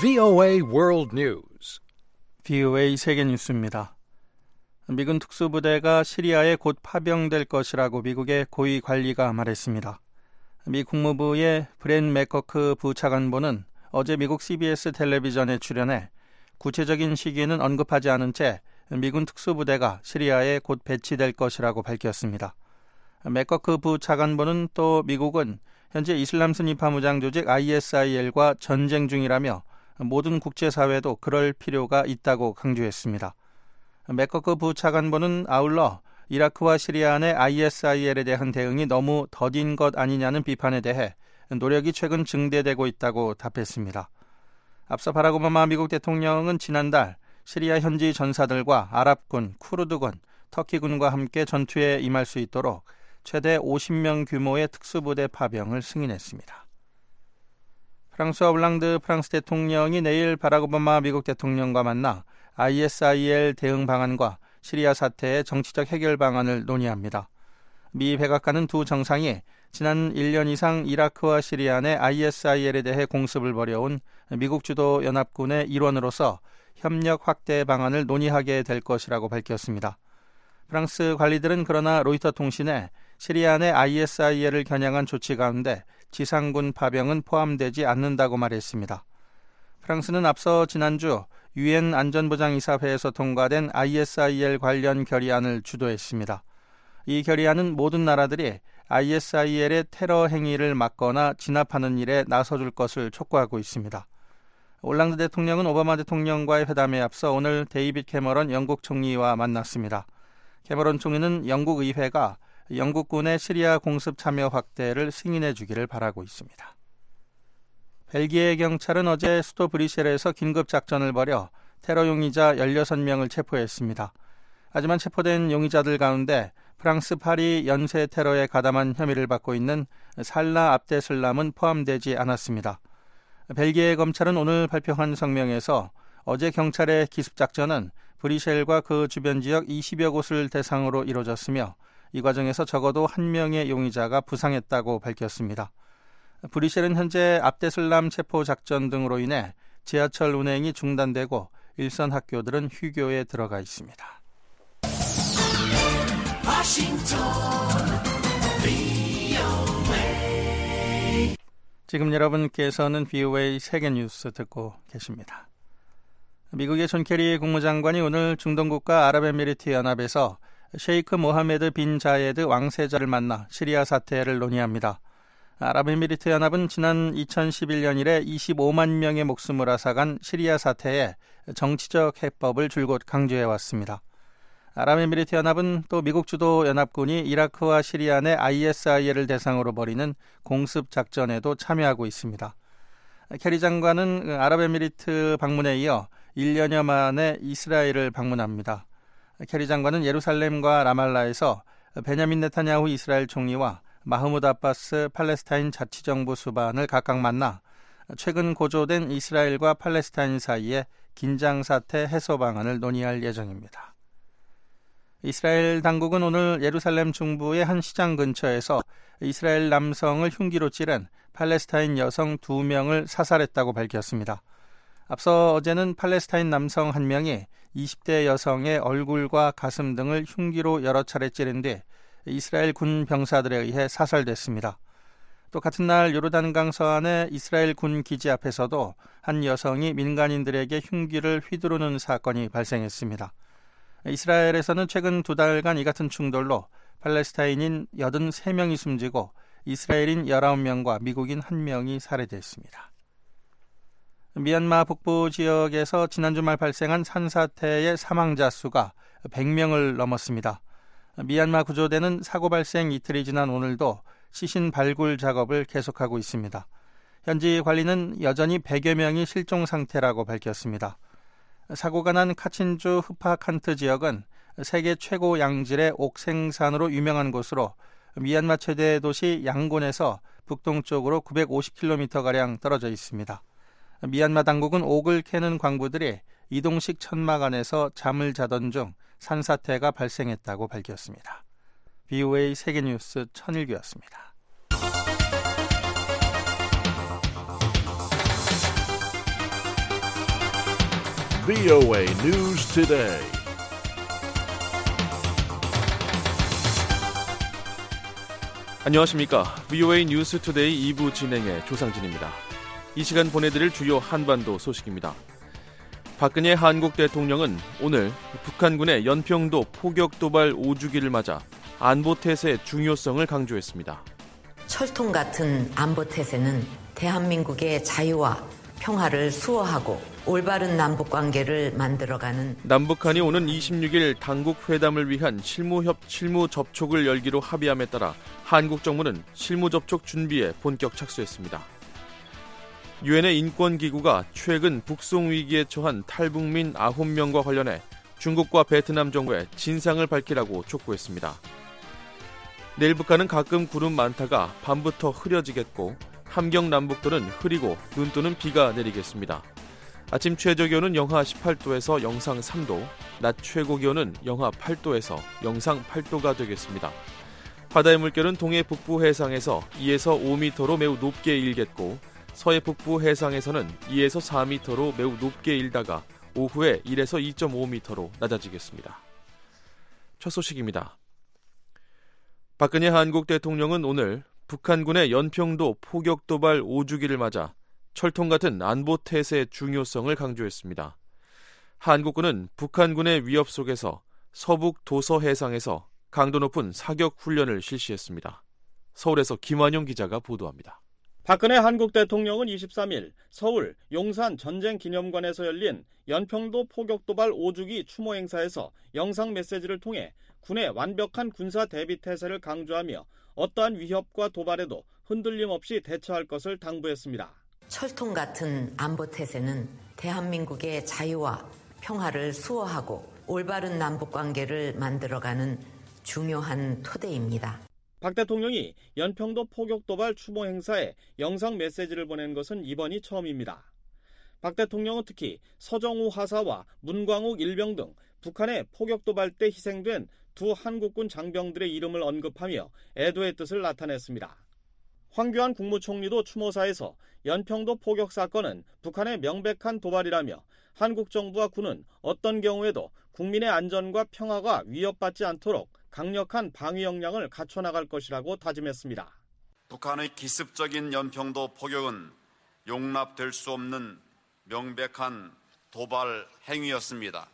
VOA World News. VOA 세계 뉴스입니다. 미군 특수부대가 시리아에 곧 파병될 것이라고 미국의 고위 관리가 말했습니다. 미 국무부의 브렌 맥커크 부차관보는 어제 미국 CBS 텔레비전에 출연해 구체적인 시기는 언급하지 않은 채 미군 특수부대가 시리아에 곧 배치될 것이라고 밝혔습니다. 맥커크 부차관보는 또 미국은 현재 이슬람 순위파 무장 조직 ISIL과 전쟁 중이라며 모든 국제사회도 그럴 필요가 있다고 강조했습니다. 맥커크 부차관보는 아울러 이라크와 시리아 내 ISIL에 대한 대응이 너무 더딘 것 아니냐는 비판에 대해 노력이 최근 증대되고 있다고 답했습니다. 앞서 바락 오바마 미국 대통령은 지난달 시리아 현지 전사들과 아랍군, 쿠르드군, 터키군과 함께 전투에 임할 수 있도록 최대 50명 규모의 특수부대 파병을 승인했습니다. 프랑스와 올랑드 프랑스 대통령이 내일 바락 오바마 미국 대통령과 만나 ISIL 대응 방안과 시리아 사태의 정치적 해결 방안을 논의합니다. 미 백악관은 두 정상이 지난 1년 이상 이라크와 시리아 내 ISIL에 대해 공습을 벌여온 미국 주도 연합군의 일원으로서 협력 확대 방안을 논의하게 될 것이라고 밝혔습니다. 프랑스 관리들은 그러나 로이터 통신에 시리아 내 ISIL을 겨냥한 조치 가운데 지상군 파병은 포함되지 않는다고 말했습니다. 프랑스는 앞서 지난주 UN 안전보장이사회에서 통과된 ISIL 관련 결의안을 주도했습니다. 이 결의안은 모든 나라들이 ISIL의 테러 행위를 막거나 진압하는 일에 나서줄 것을 촉구하고 있습니다. 올랑드 대통령은 오바마 대통령과의 회담에 앞서 오늘 데이빗 캐머런 영국 총리와 만났습니다. 캐머런 총리는 영국 의회가 영국군의 시리아 공습 참여 확대를 승인해 주기를 바라고 있습니다. 벨기에 경찰은 어제 수도 브뤼셀에서 긴급 작전을 벌여 테러 용의자 16명을 체포했습니다. 하지만 체포된 용의자들 가운데 프랑스 파리 연쇄 테러에 가담한 혐의를 받고 있는 살라 압데슬람은 포함되지 않았습니다. 벨기에 검찰은 오늘 발표한 성명에서 어제 경찰의 기습작전은 브뤼셀과 그 주변 지역 20여 곳을 대상으로 이루어졌으며 이 과정에서 적어도 1명의 용의자가 부상했다고 밝혔습니다. 브뤼셀은 현재 압데슬람 체포 작전 등으로 인해 지하철 운행이 중단되고 일선 학교들은 휴교에 들어가 있습니다. 지금 여러분께서는 VOA 세계뉴스 듣고 계십니다. 미국의 존 케리 국무장관이 오늘 중동국가 아랍에미리트 연합에서 셰이크 모하메드 빈 자예드 왕세자를 만나 시리아 사태를 논의합니다. 아랍에미리트 연합은 지난 2011년 이래 25만 명의 목숨을 앗아간 시리아 사태에 정치적 해법을 줄곧 강조해왔습니다. 아랍에미리트 연합은 또 미국 주도 연합군이 이라크와 시리아 내 ISIL을 대상으로 벌이는 공습 작전에도 참여하고 있습니다. 케리 장관은 아랍에미리트 방문에 이어 1년여 만에 이스라엘을 방문합니다. 케리 장관은 예루살렘과 라말라에서 베냐민 네타냐후 이스라엘 총리와 마흐무드 아바스 팔레스타인 자치정부 수반을 각각 만나 최근 고조된 이스라엘과 팔레스타인 사이의 긴장사태 해소 방안을 논의할 예정입니다. 이스라엘 당국은 오늘 예루살렘 중부의 한 시장 근처에서 이스라엘 남성을 흉기로 찌른 팔레스타인 여성 2명을 사살했다고 밝혔습니다. 앞서 어제는 팔레스타인 남성 1명이 20대 여성의 얼굴과 가슴 등을 흉기로 여러 차례 찌른 뒤 이스라엘 군 병사들에 의해 사살됐습니다. 또 같은 날 요르단강 서안의 이스라엘 군 기지 앞에서도 한 여성이 민간인들에게 흉기를 휘두르는 사건이 발생했습니다. 이스라엘에서는 최근 2달간 이 같은 충돌로 팔레스타인인 83명이 숨지고 이스라엘인 19명과 미국인 1명이 살해됐습니다. 미얀마 북부 지역에서 지난 주말 발생한 산사태의 사망자 수가 100명을 넘었습니다. 미얀마 구조대는 사고 발생 이틀이 지난 오늘도 시신 발굴 작업을 계속하고 있습니다. 현지 관리는 여전히 100여 명이 실종 상태라고 밝혔습니다. 사고가 난 카친주 흐파칸트 지역은 세계 최고 양질의 옥 생산으로 유명한 곳으로 미얀마 최대 도시 양곤에서 북동쪽으로 950km가량 떨어져 있습니다. 미얀마 당국은 옥을 캐는 광부들이 이동식 천막 안에서 잠을 자던 중 산사태가 발생했다고 밝혔습니다. VOA 세계뉴스 천일규였습니다. VOA News Today. 안녕하십니까. VOA 뉴스 투데이 2부 진행의 조상진입니다. 이 시간 보내드릴 주요 한반도 소식입니다. 박근혜 한국 대통령은 오늘 북한군의 연평도 포격 도발 5주기를 맞아 안보태세의 중요성을 강조했습니다. 철통 같은 안보태세는 대한민국의 자유와 평화를 수호하고 올바른 남북관계를 만들어가는 남북한이 오는 26일 당국 회담을 위한 실무 접촉을 열기로 합의함에 따라 한국 정부는 실무 접촉 준비에 본격 착수했습니다. 유엔의 인권기구가 최근 북송 위기에 처한 탈북민 9명과 관련해 중국과 베트남 정부에 진상을 밝히라고 촉구했습니다. 내일 북한은 가끔 구름 많다가 밤부터 흐려지겠고 함경 남북도는 흐리고 눈 또는 비가 내리겠습니다. 아침 최저기온은 영하 18도에서 영상 3도, 낮 최고기온은 영하 8도에서 영상 8도가 되겠습니다. 바다의 물결은 동해 북부 해상에서 2에서 5m로 매우 높게 일겠고 서해 북부 해상에서는 2에서 4m로 매우 높게 일다가 오후에 1에서 2.5m로 낮아지겠습니다. 첫 소식입니다. 박근혜 한국 대통령은 오늘 북한군의 연평도 포격 도발 5주기를 맞아 철통 같은 안보태세의 중요성을 강조했습니다. 한국군은 북한군의 위협 속에서 서북 도서 해상에서 강도 높은 사격 훈련을 실시했습니다. 서울에서 김환용 기자가 보도합니다. 박근혜 한국 대통령은 23일 서울 용산 전쟁기념관에서 열린 연평도 포격도발 5주기 추모 행사에서 영상 메시지를 통해 군의 완벽한 군사 대비 태세를 강조하며 어떠한 위협과 도발에도 흔들림 없이 대처할 것을 당부했습니다. 철통 같은 안보태세는 대한민국의 자유와 평화를 수호하고 올바른 남북관계를 만들어가는 중요한 토대입니다. 박 대통령이 연평도 포격도발 추모 행사에 영상 메시지를 보낸 것은 이번이 처음입니다. 박 대통령은 특히 서정우 하사와 문광욱 일병 등 북한의 포격도발 때 희생된 두 한국군 장병들의 이름을 언급하며 애도의 뜻을 나타냈습니다. 황교안 국무총리도 추모사에서 연평도 포격 사건은 북한의 명백한 도발이라며 한국 정부와 군은 어떤 경우에도 국민의 안전과 평화가 위협받지 않도록 강력한 방위 역량을 갖춰나갈 것이라고 다짐했습니다. 북한의 기습적인 연평도 포격은 용납될 수 없는 명백한 도발 행위였습니다.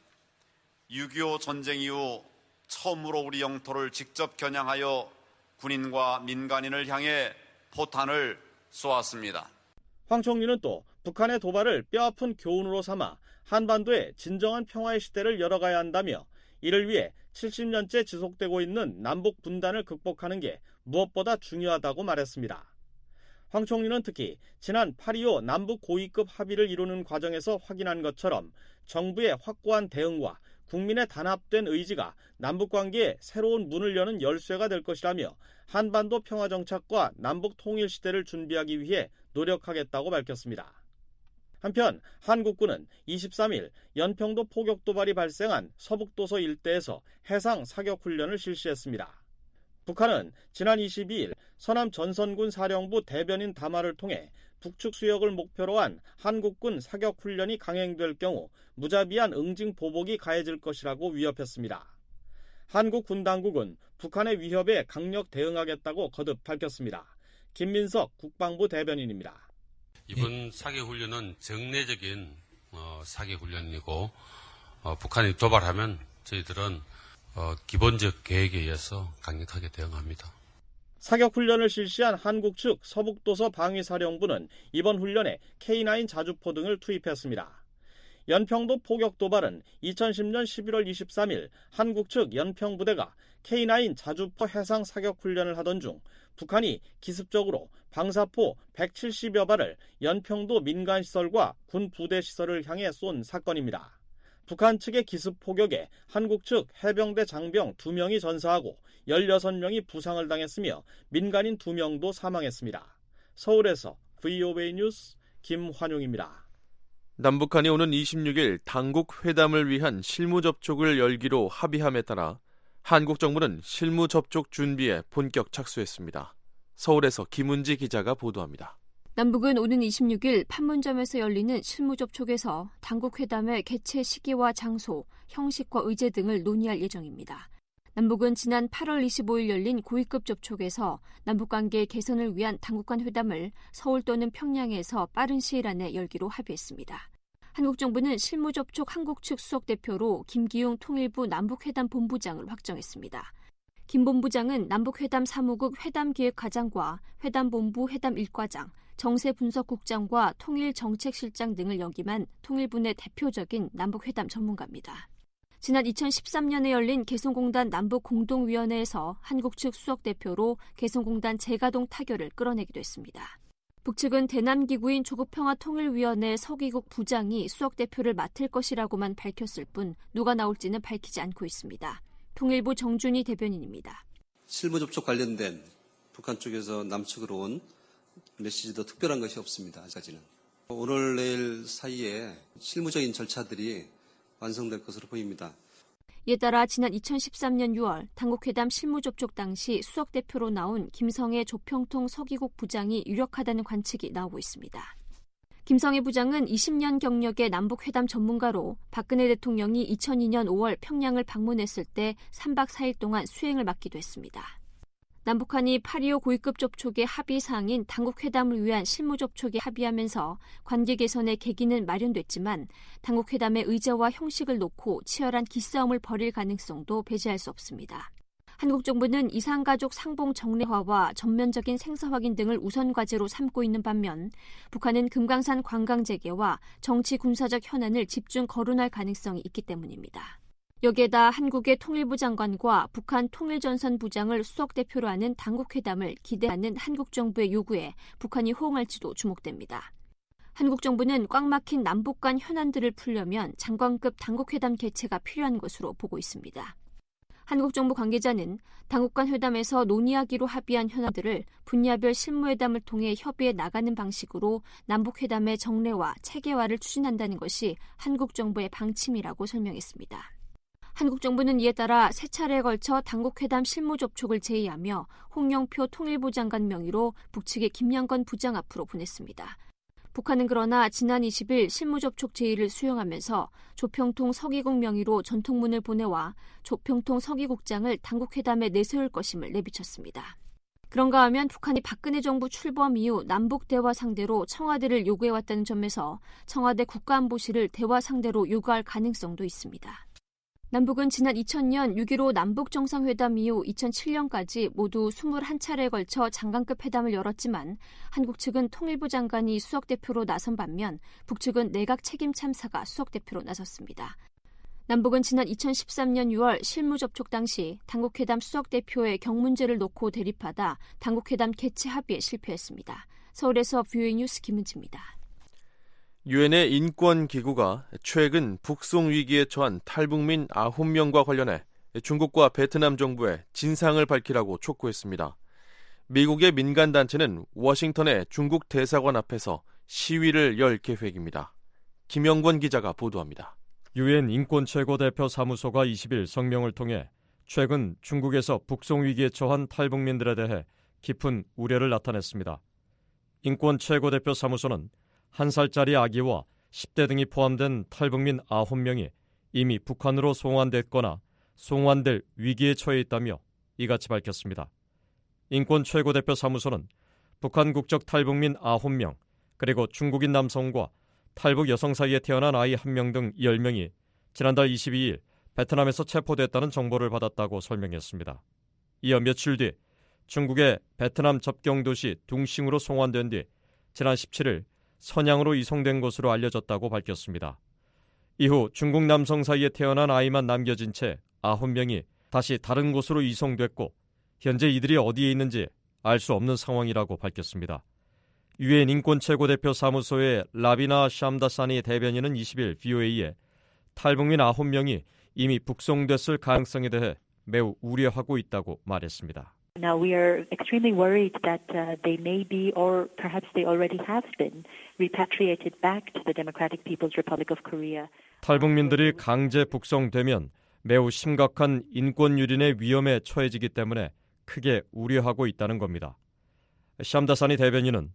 6.25 전쟁 이후 처음으로 우리 영토를 직접 겨냥하여 군인과 민간인을 향해 포탄을 쏘았습니다. 황 총리는 또 북한의 도발을 뼈아픈 교훈으로 삼아 한반도의 진정한 평화의 시대를 열어가야 한다며 이를 위해 70년째 지속되고 있는 남북 분단을 극복하는 게 무엇보다 중요하다고 말했습니다. 황 총리는 특히 지난 8.25 남북 고위급 합의를 이루는 과정에서 확인한 것처럼 정부의 확고한 대응과 국민의 단합된 의지가 남북관계에 새로운 문을 여는 열쇠가 될 것이라며 한반도 평화정착과 남북 통일 시대를 준비하기 위해 노력하겠다고 밝혔습니다. 한편 한국군은 23일 연평도 포격 도발이 발생한 서북도서 일대에서 해상 사격 훈련을 실시했습니다. 북한은 지난 22일 서남 전선군 사령부 대변인 담화를 통해 북측 수역을 목표로 한 한국군 사격 훈련이 강행될 경우 무자비한 응징 보복이 가해질 것이라고 위협했습니다. 한국 군 당국은 북한의 위협에 강력 대응하겠다고 거듭 밝혔습니다. 김민석 국방부 대변인입니다. 이번 사격훈련은 정례적인 사격훈련이고 북한이 도발하면 저희들은 기본적 계획에 의해서 강력하게 대응합니다. 사격훈련을 실시한 한국 측 서북도서 방위사령부는 이번 훈련에 K9 자주포 등을 투입했습니다. 연평도 포격 도발은 2010년 11월 23일 한국 측 연평부대가 K9 자주포 해상 사격훈련을 하던 중 북한이 기습적으로 방사포 170여 발을 연평도 민간시설과 군 부대시설을 향해 쏜 사건입니다. 북한 측의 기습 포격에 한국 측 해병대 장병 2명이 전사하고 16명이 부상을 당했으며 민간인 2명도 사망했습니다. 서울에서 VOA 뉴스 김환용입니다. 남북한이 오는 26일 당국 회담을 위한 실무 접촉을 열기로 합의함에 따라 한국 정부는 실무 접촉 준비에 본격 착수했습니다. 서울에서 김은지 기자가 보도합니다. 남북은 오는 26일 판문점에서 열리는 실무 접촉에서 당국회담의 개최 시기와 장소, 형식과 의제 등을 논의할 예정입니다. 남북은 지난 8월 25일 열린 고위급 접촉에서 남북관계 개선을 위한 당국 간 회담을 서울 또는 평양에서 빠른 시일 안에 열기로 합의했습니다. 한국 정부는 실무 접촉 한국 측 수석 대표로 김기용 통일부 남북회담 본부장을 확정했습니다. 김 본부장은 남북회담 사무국 회담기획과장과 회담본부 회담일과장, 정세분석국장과 통일정책실장 등을 역임한 통일부 내 대표적인 남북회담 전문가입니다. 지난 2013년에 열린 개성공단 남북공동위원회에서 한국 측 수석 대표로 개성공단 재가동 타결을 끌어내기도 했습니다. 북측은 대남기구인 조국평화통일위원회 서기국 부장이 수석 대표를 맡을 것이라고만 밝혔을 뿐 누가 나올지는 밝히지 않고 있습니다. 통일부 정준희 대변인입니다. 실무 접촉 관련된 북한 쪽에서 남측으로 온 메시지도 특별한 것이 없습니다. 아직까지는. 오늘 내일 사이에 실무적인 절차들이 완성될 것으로 보입니다. 이에 따라 지난 2013년 6월 당국회담 실무 접촉 당시 수석 대표로 나온 김성애 조평통 서기국 부장이 유력하다는 관측이 나오고 있습니다. 김성애 부장은 20년 경력의 남북회담 전문가로 박근혜 대통령이 2002년 5월 평양을 방문했을 때 3박 4일 동안 수행을 맡기도 했습니다. 남북한이 8.25 고위급 접촉의 합의 사항인 당국회담을 위한 실무 접촉에 합의하면서 관계 개선의 계기는 마련됐지만 당국회담의 의제와 형식을 놓고 치열한 기싸움을 벌일 가능성도 배제할 수 없습니다. 한국 정부는 이산가족 상봉 정례화와 전면적인 생사 확인 등을 우선 과제로 삼고 있는 반면 북한은 금강산 관광 재개와 정치 군사적 현안을 집중 거론할 가능성이 있기 때문입니다. 여기에다 한국의 통일부 장관과 북한 통일전선 부장을 수석 대표로 하는 당국회담을 기대하는 한국 정부의 요구에 북한이 호응할지도 주목됩니다. 한국 정부는 꽉 막힌 남북 간 현안들을 풀려면 장관급 당국회담 개최가 필요한 것으로 보고 있습니다. 한국 정부 관계자는 당국 간 회담에서 논의하기로 합의한 현안들을 분야별 실무회담을 통해 협의해 나가는 방식으로 남북회담의 정례와 체계화를 추진한다는 것이 한국 정부의 방침이라고 설명했습니다. 한국 정부는 이에 따라 세 차례에 걸쳐 당국회담 실무 접촉을 제의하며 홍영표 통일부 장관 명의로 북측의 김영건 부장 앞으로 보냈습니다. 북한은 그러나 지난 20일 실무 접촉 제의를 수용하면서 조평통 서기국 명의로 전통문을 보내와 조평통 서기국장을 당국회담에 내세울 것임을 내비쳤습니다. 그런가 하면 북한이 박근혜 정부 출범 이후 남북 대화 상대로 청와대를 요구해왔다는 점에서 청와대 국가안보실을 대화 상대로 요구할 가능성도 있습니다. 남북은 지난 2000년 6.15 남북정상회담 이후 2007년까지 모두 21차례에 걸쳐 장관급 회담을 열었지만 한국 측은 통일부 장관이 수석대표로 나선 반면 북측은 내각 책임 참사가 수석대표로 나섰습니다. 남북은 지난 2013년 6월 실무 접촉 당시 당국회담 수석대표의 경문제를 놓고 대립하다 당국회담 개최 합의에 실패했습니다. 서울에서 VOA 뉴스 김은지입니다. 유엔의 인권기구가 최근 북송 위기에 처한 탈북민 9명과 관련해 중국과 베트남 정부에 진상을 밝히라고 촉구했습니다. 미국의 민간단체는 워싱턴의 중국 대사관 앞에서 시위를 열 계획입니다. 김영권 기자가 보도합니다. 유엔 인권최고대표 사무소가 20일 성명을 통해 최근 중국에서 북송 위기에 처한 탈북민들에 대해 깊은 우려를 나타냈습니다. 인권최고대표 사무소는 1살짜리 아기와 10대 등이 포함된 탈북민 9명이 이미 북한으로 송환됐거나 송환될 위기에 처해 있다며 이같이 밝혔습니다. 인권 최고대표 사무소는 북한 국적 탈북민 9명, 그리고 중국인 남성과 탈북 여성 사이에 태어난 아이 1명 등 10명이 지난달 22일 베트남에서 체포됐다는 정보를 받았다고 설명했습니다. 이어 며칠 뒤 중국의 베트남 접경 도시 둥싱으로 송환된 뒤 지난 17일 선양으로 이송된 것으로 알려졌다고 밝혔습니다. 이후 중국 남성 사이에 태어난 아이만 남겨진 채 9명이 다시 다른 곳으로 이송됐고 현재 이들이 어디에 있는지 알 수 없는 상황이라고 밝혔습니다. 유엔 인권최고대표 사무소의 라비나 샴다사니 대변인은 20일 VOA에 탈북민 9명이 이미 북송됐을 가능성에 대해 매우 우려하고 있다고 말했습니다. Now we are extremely worried that they may be, or perhaps they already have been, repatriated back to the Democratic People's Republic of Korea. 탈북민들이 강제 북송되면 매우 심각한 인권 유린의 위험에 처해지기 때문에 크게 우려하고 있다는 겁니다. 샴다사니 대변인은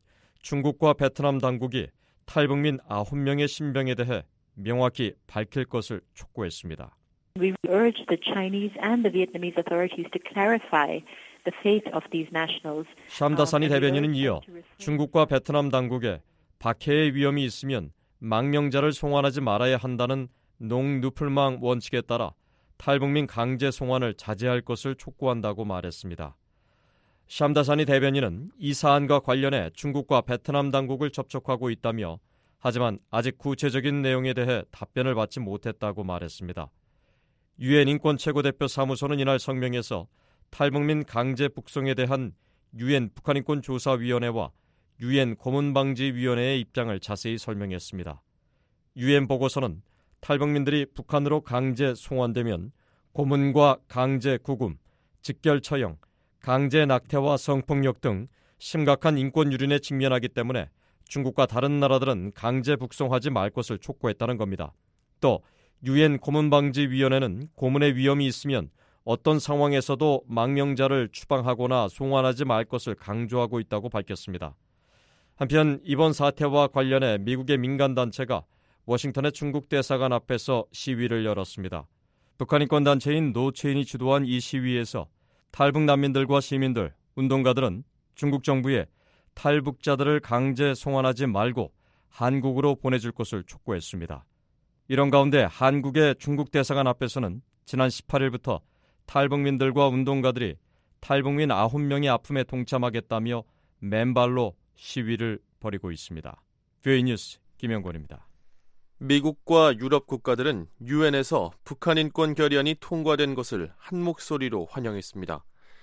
중국과 베트남 당국이 탈북민 9명의 신병에 대해 명확히 밝힐 것을 촉구했습니다. We urge the Chinese and the Vietnamese authorities to clarify the fate of these nationals. 샴다사니 대변인은 이어 중국과 베트남 당국에 박해의 위험이 있으면 망명자를 송환하지 말아야 한다는 농누플망 원칙에 따라 탈북민 강제 송환을 자제할 것을 촉구한다고 말했습니다. 샴다사니 대변인은 이 사안과 관련해 중국과 베트남 당국을 접촉하고 있다며 하지만 아직 구체적인 내용에 대해 답변을 받지 못했다고 말했습니다. 유엔 인권 최고대표 사무소는 이날 성명에서 탈북민 강제 북송에 대한 유엔 북한인권조사위원회와 유엔 고문방지위원회의 입장을 자세히 설명했습니다. 유엔 보고서는 탈북민들이 북한으로 강제 송환되면 고문과 강제 구금, 직결 처형, 강제 낙태와 성폭력 등 심각한 인권 유린에 직면하기 때문에 중국과 다른 나라들은 강제 북송하지 말 것을 촉구했다는 겁니다. 또 유엔 고문방지위원회는 고문의 위험이 있으면 어떤 상황에서도 망명자를 추방하거나 송환하지 말 것을 강조하고 있다고 밝혔습니다. 한편 이번 사태와 관련해 미국의 민간단체가 워싱턴의 중국 대사관 앞에서 시위를 열었습니다. 북한 인권단체인 노체인이 주도한 이 시위에서 탈북 난민들과 시민들, 운동가들은 중국 정부에 탈북자들을 강제 송환하지 말고 한국으로 보내줄 것을 촉구했습니다. 이런 가운데 한국의 중국 대사관 앞에서는 지난 18일부터 탈북민들과 운동가들이 탈북민 9명의 아픔에 동참하겠다며 맨발로 시위를 벌이고 있습니다. 뷰이 뉴스 김영권입니다. 미국과 유럽 국가들은 유엔에서 북한 인권 결의안이 통과된 것을 한 목소리로 환영했습니다.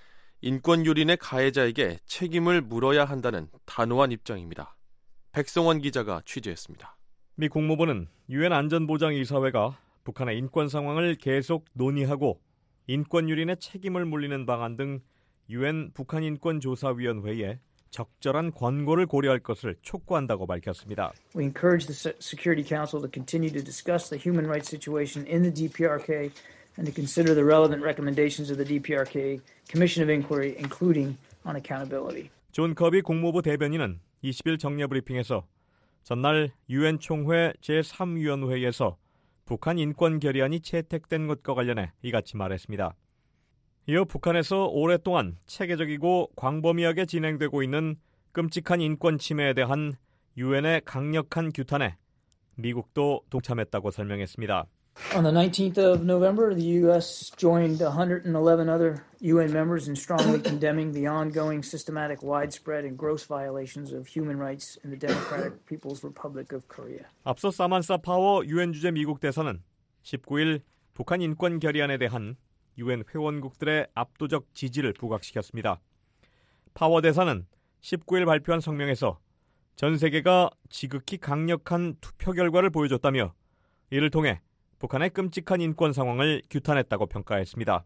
인권 유린의 가해자에게 책임을 물어야 한다는 단호한 입장입니다. 백성원 기자가 취재했습니다. 미 국무부는 유엔 안전보장이사회가 북한의 인권 상황을 계속 논의하고 인권 유린의 책임을 물리는 방안 등 유엔 북한인권조사위원회에 적절한 권고를 고려할 것을 촉구한다고 밝혔습니다. We encourage the Security Council to continue to discuss the human rights situation in the DPRK and to consider the relevant recommendations of the DPRK Commission of Inquiry, including on accountability. 존 커비 국무부 대변인은 20일 정례 브리핑에서 전날 유엔 총회 제3위원회에서 북한 인권 결의안이 채택된 것과 관련해 이같이 말했습니다. 이어 북한에서 오랫동안 체계적이고 광범위하게 진행되고 있는 끔찍한 인권 침해에 대한 유엔의 강력한 규탄에 미국도 동참했다고 설명했습니다. On the 19th of November, the U.S. joined 111 other UN members in strongly condemning the ongoing systematic, widespread, and gross violations of human rights in the Democratic People's Republic of Korea. 앞서 사만사 파워 유엔 주재 미국 대사는 19일 북한 인권 결의안에 대한 유엔 회원국들의 압도적 지지를 부각시켰습니다. 파워 대사는 19일 발표한 성명에서 전 세계가 지극히 강력한 투표 결과를 보여줬다며 이를 통해 북한의 끔찍한 인권 상황을 규탄했다고 평가했습니다.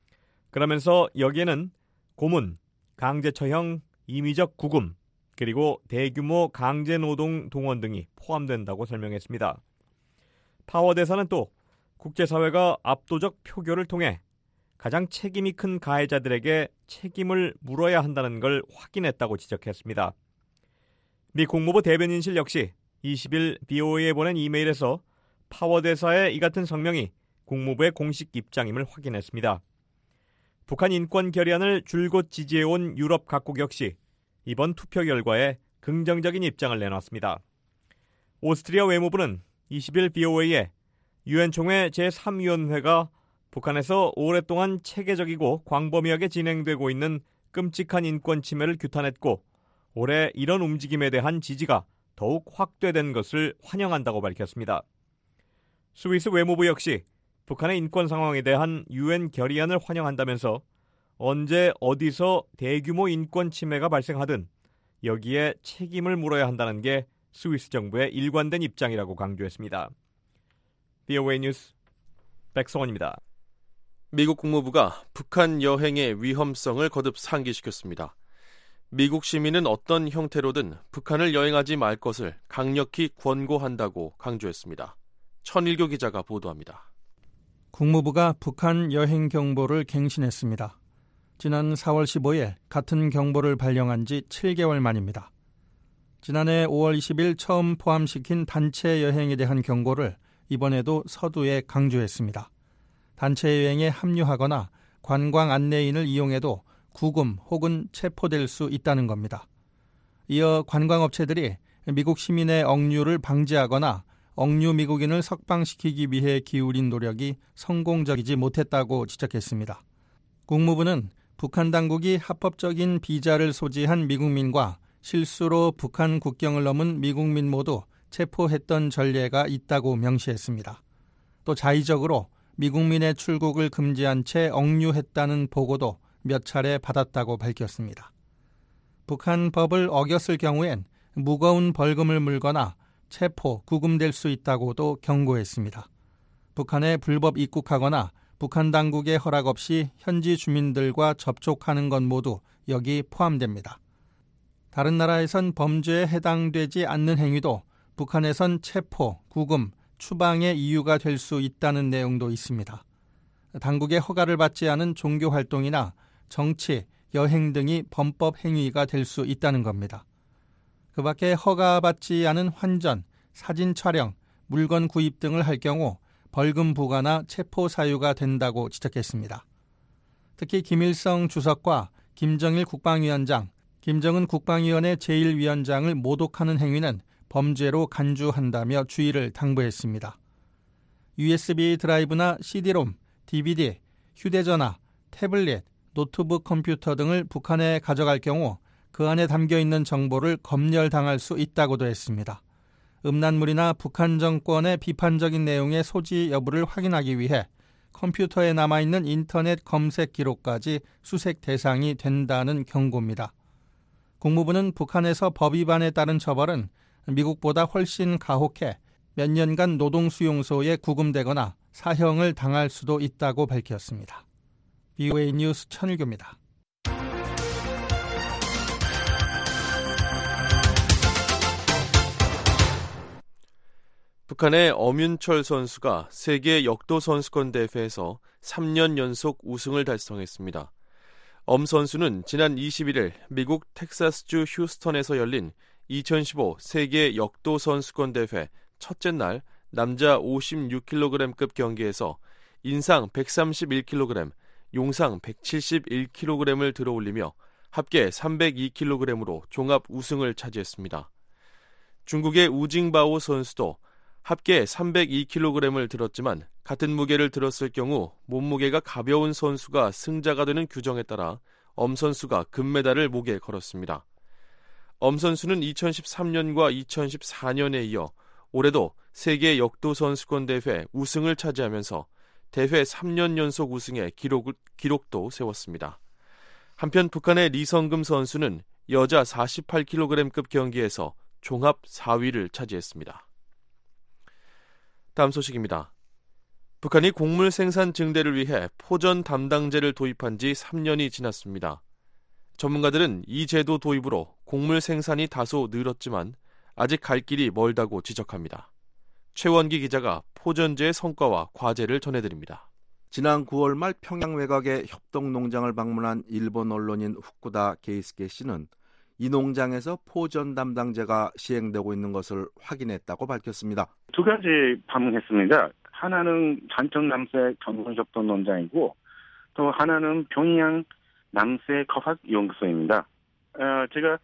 그러면서 여기에는 고문, 강제처형, 임의적 구금, 그리고 대규모 강제노동 동원 등이 포함된다고 설명했습니다. 파워 대사는 또 국제사회가 압도적 표결을 통해 가장 책임이 큰 가해자들에게 책임을 물어야 한다는 걸 확인했다고 지적했습니다. 미 국무부 대변인실 역시 20일 BOA에 보낸 이메일에서 파워 대사의 이 같은 성명이 국무부의 공식 입장임을 확인했습니다. 북한 인권 결의안을 줄곧 지지해온 유럽 각국 역시 이번 투표 결과에 긍정적인 입장을 내놨습니다. 오스트리아 외무부는 20일 BOA에 유엔 총회 제3위원회가 북한에서 오랫동안 체계적이고 광범위하게 진행되고 있는 끔찍한 인권 침해를 규탄했고 올해 이런 움직임에 대한 지지가 더욱 확대된 것을 환영한다고 밝혔습니다. 스위스 외무부 역시 북한의 인권 상황에 대한 유엔 결의안을 환영한다면서 언제 어디서 대규모 인권 침해가 발생하든 여기에 책임을 물어야 한다는 게 스위스 정부의 일관된 입장이라고 강조했습니다. BOA 뉴스 백성원입니다. 미국 국무부가 북한 여행의 위험성을 거듭 상기시켰습니다. 미국 시민은 어떤 형태로든 북한을 여행하지 말 것을 강력히 권고한다고 강조했습니다. 천일교 기자가 보도합니다. 국무부가 북한 여행 경보를 갱신했습니다. 지난 4월 15일 같은 경보를 발령한 지 7개월 만입니다. 지난해 5월 20일 처음 포함시킨 단체 여행에 대한 경고를 이번에도 서두에 강조했습니다. 단체 여행에 합류하거나 관광 안내인을 이용해도 구금 혹은 체포될 수 있다는 겁니다. 이어 관광업체들이 미국 시민의 억류를 방지하거나 억류 미국인을 석방시키기 위해 기울인 노력이 성공적이지 못했다고 지적했습니다. 국무부는 북한 당국이 합법적인 비자를 소지한 미국민과 실수로 북한 국경을 넘은 미국민 모두 체포했던 전례가 있다고 명시했습니다. 또 자의적으로 미국민의 출국을 금지한 채 억류했다는 보고도 몇 차례 받았다고 밝혔습니다. 북한 법을 어겼을 경우엔 무거운 벌금을 물거나 체포, 구금될 수 있다고도 경고했습니다. 북한에 불법 입국하거나 북한 당국의 허락 없이 현지 주민들과 접촉하는 것 모두 여기 포함됩니다. 다른 나라에선 범죄에 해당되지 않는 행위도 북한에선 체포, 구금, 추방의 이유가 될 수 있다는 내용도 있습니다. 당국의 허가를 받지 않은 종교 활동이나 정치, 여행 등이 범법 행위가 될 수 있다는 겁니다. 그 밖에 허가받지 않은 환전, 사진 촬영, 물건 구입 등을 할 경우 벌금 부과나 체포 사유가 된다고 지적했습니다. 특히 김일성 주석과 김정일 국방위원장, 김정은 국방위원회 제1위원장을 모독하는 행위는 범죄로 간주한다며 주의를 당부했습니다. USB 드라이브나 CD롬, DVD, 휴대전화, 태블릿, 노트북 컴퓨터 등을 북한에 가져갈 경우 그 안에 담겨있는 정보를 검열당할 수 있다고도 했습니다. 음란물이나 북한 정권의 비판적인 내용의 소지 여부를 확인하기 위해 컴퓨터에 남아있는 인터넷 검색 기록까지 수색 대상이 된다는 경고입니다. 국무부는 북한에서 법 위반에 따른 처벌은 미국보다 훨씬 가혹해 몇 년간 노동수용소에 구금되거나 사형을 당할 수도 있다고 밝혔습니다. VOA 뉴스 천일교입니다. 북한의 엄윤철 선수가 세계 역도 선수권 대회에서 3년 연속 우승을 달성했습니다. 엄 선수는 지난 21일 미국 텍사스주 휴스턴에서 열린 2015 세계 역도 선수권 대회 첫째 날 남자 56kg급 경기에서 인상 131kg, 용상 171kg을 들어올리며 합계 302kg으로 종합 우승을 차지했습니다. 중국의 우징바오 선수도 합계 302kg을 들었지만 같은 무게를 들었을 경우 몸무게가 가벼운 선수가 승자가 되는 규정에 따라 엄 선수가 금메달을 목에 걸었습니다. 엄 선수는 2013년과 2014년에 이어 올해도 세계 역도 선수권 대회 우승을 차지하면서 대회 3년 연속 우승의 기록도 세웠습니다. 한편 북한의 리성금 선수는 여자 48kg급 경기에서 종합 4위를 차지했습니다. 다음 소식입니다. 북한이 곡물 생산 증대를 위해 포전 담당제를 도입한 지 3년이 지났습니다. 전문가들은 이 제도 도입으로 곡물 생산이 다소 늘었지만 아직 갈 길이 멀다고 지적합니다. 최원기 기자가 포전제의 성과와 과제를 전해드립니다. 지난 9월 말 평양 외곽의 협동농장을 방문한 일본 언론인 후쿠다 게이스케 씨는 이 농장에서 포전 담당제가 시행되고 있는 것을 확인했다고 밝혔습니다. 두 가지 방문했습니다. 하나는 산청 남세 전문협동 농장이고 또 하나는 평양 남세 거학연구소입니다. 제가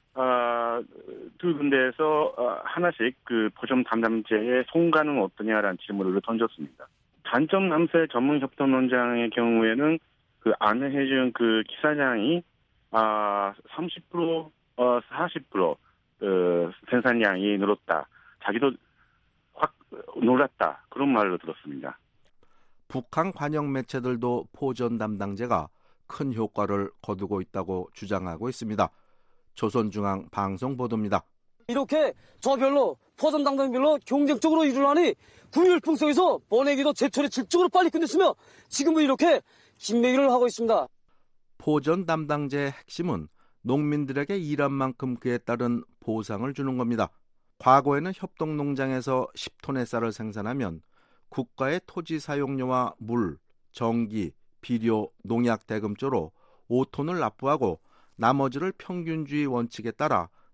두 군데에서 하나씩 그 포전 담당제의 성과는 어떠냐라는 질문을 던졌습니다. 산청 남세 전문협동 농장의 경우에는 그 안내해준 그 기사장이 30%, 40% 생산량이 늘었다. 자기도 확 놀랐다. 그런 말을 들었습니다. 북한 관영 매체들도 포전 담당제가 큰 효과를 거두고 있다고 주장하고 있습니다. 조선중앙 방송 보도입니다. 이렇게 저별로 포전 담당별로 경쟁적으로 일을 하니 국률풍성에서 번외기도 제철에 질적으로 빨리 끝냈으며 지금은 이렇게 긴매기를 하고 있습니다. 포전 담당제의 핵심은 농민들에게 일한 만큼 그에 따른 보상을 주는 겁니다. 과거에는 협동농장에서 10톤의 쌀을 생산하면 국가의 토지 사용료와 물, 전기, 비료, 농약 대금조로 5톤을 납부하고 나머지를 평균주의 원칙에 따라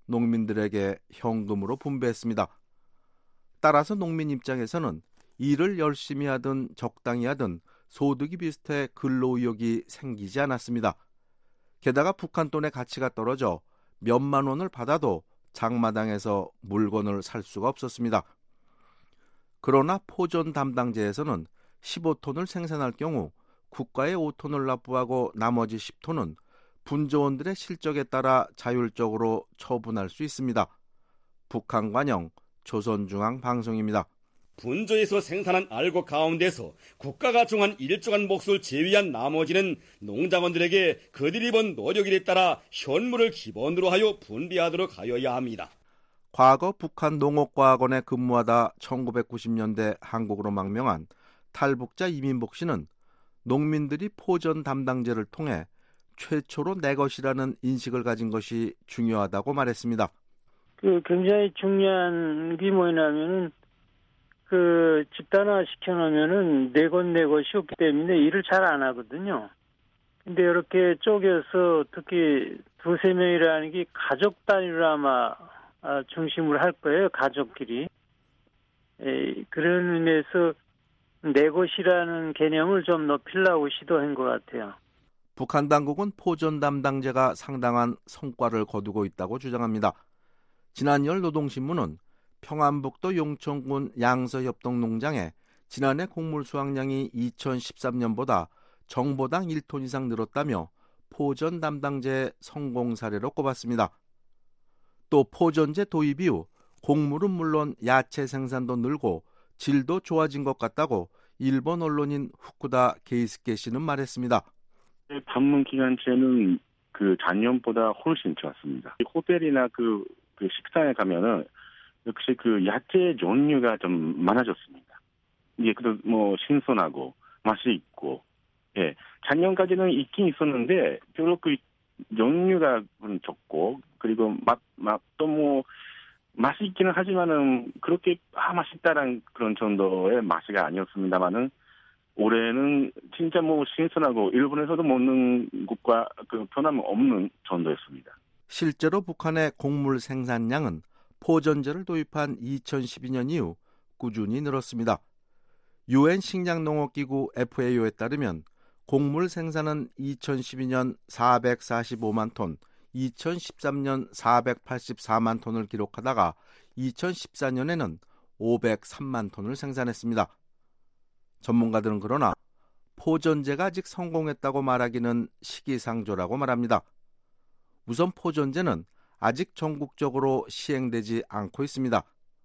농민들에게 현금으로 분배했습니다. 따라서 농민 입장에서는 일을 열심히 하든 적당히 하든 소득이 비슷해 근로의욕이 생기지 않았습니다. 게다가 북한 돈의 가치가 떨어져 몇만 원을 받아도 장마당에서 물건을 살 수가 없었습니다. 그러나 포전 담당제에서는 15톤을 생산할 경우 국가에 5톤을 납부하고 나머지 10톤은 분조원들의 실적에 따라 자율적으로 처분할 수 있습니다. 북한관영 조선중앙방송입니다. 분조에서 생산한 알곡 가운데서 국가가 정한 일정한 몫을 제외한 나머지는 농장원들에게 그들이 번 노력일에 따라 현물을 기본으로 하여 분배하도록 하여야 합니다. 과거 북한 농업과학원에 근무하다 1990년대 한국으로 망명한 탈북자 이민복 씨는 농민들이 포전 담당제를 통해 최초로 내 것이라는 인식을 가진 것이 중요하다고 말했습니다. 굉장히 중요한 게 뭐냐면은 집단화 시켜놓으면은 내 것이 없기 때문에 일을 잘 안 하거든요. 근데 이렇게 쪼개서 특히 두세 명이라는 게 가족 단위로 아마 중심으로 할 거예요. 가족끼리. 그런 의미에서 내 것이라는 개념을 좀 높이려고 시도한 것 같아요. 북한 당국은 포전 담당제가 상당한 성과를 거두고 있다고 주장합니다. 지난 2월 노동신문은 평안북도 용천군 양서협동농장에 지난해 곡물 수확량이 2013년보다 정보당 1톤 이상 늘었다며 포전 담당제 성공 사례로 꼽았습니다. 또 포전제 도입 이후 곡물은 물론 야채 생산도 늘고 질도 좋아진 것 같다고 일본 언론인 후쿠다 게이스케 씨는 말했습니다. 방문 기간제는 작년보다 훨씬 좋았습니다. 호텔이나 식당에 가면은 역시 야채 종류가 좀 많아졌습니다. 이게 신선하고 맛이 있고, 예, 작년까지는 있긴 있었는데 별로 종류가 적고 그리고 맛도 맛이 있기는 하지만은 그렇게 맛있다란 그런 정도의 맛이 아니었습니다만은 올해는 진짜 신선하고 일본에서도 먹는 것과 변함 없는 정도였습니다. 실제로 북한의 곡물 생산량은 포전제를 도입한 2012년 이후 꾸준히 늘었습니다. UN 식량농업기구 FAO에 따르면 곡물 생산은 2012년 445만 톤, 2013년 484만 톤을 기록하다가 2014년에는 503만 톤을 생산했습니다. 전문가들은 그러나 포전제가 아직 성공했다고 말하기는 시기상조라고 말합니다. 우선 포전제는 아직 전국적으로 시행되지 않고 있습니다.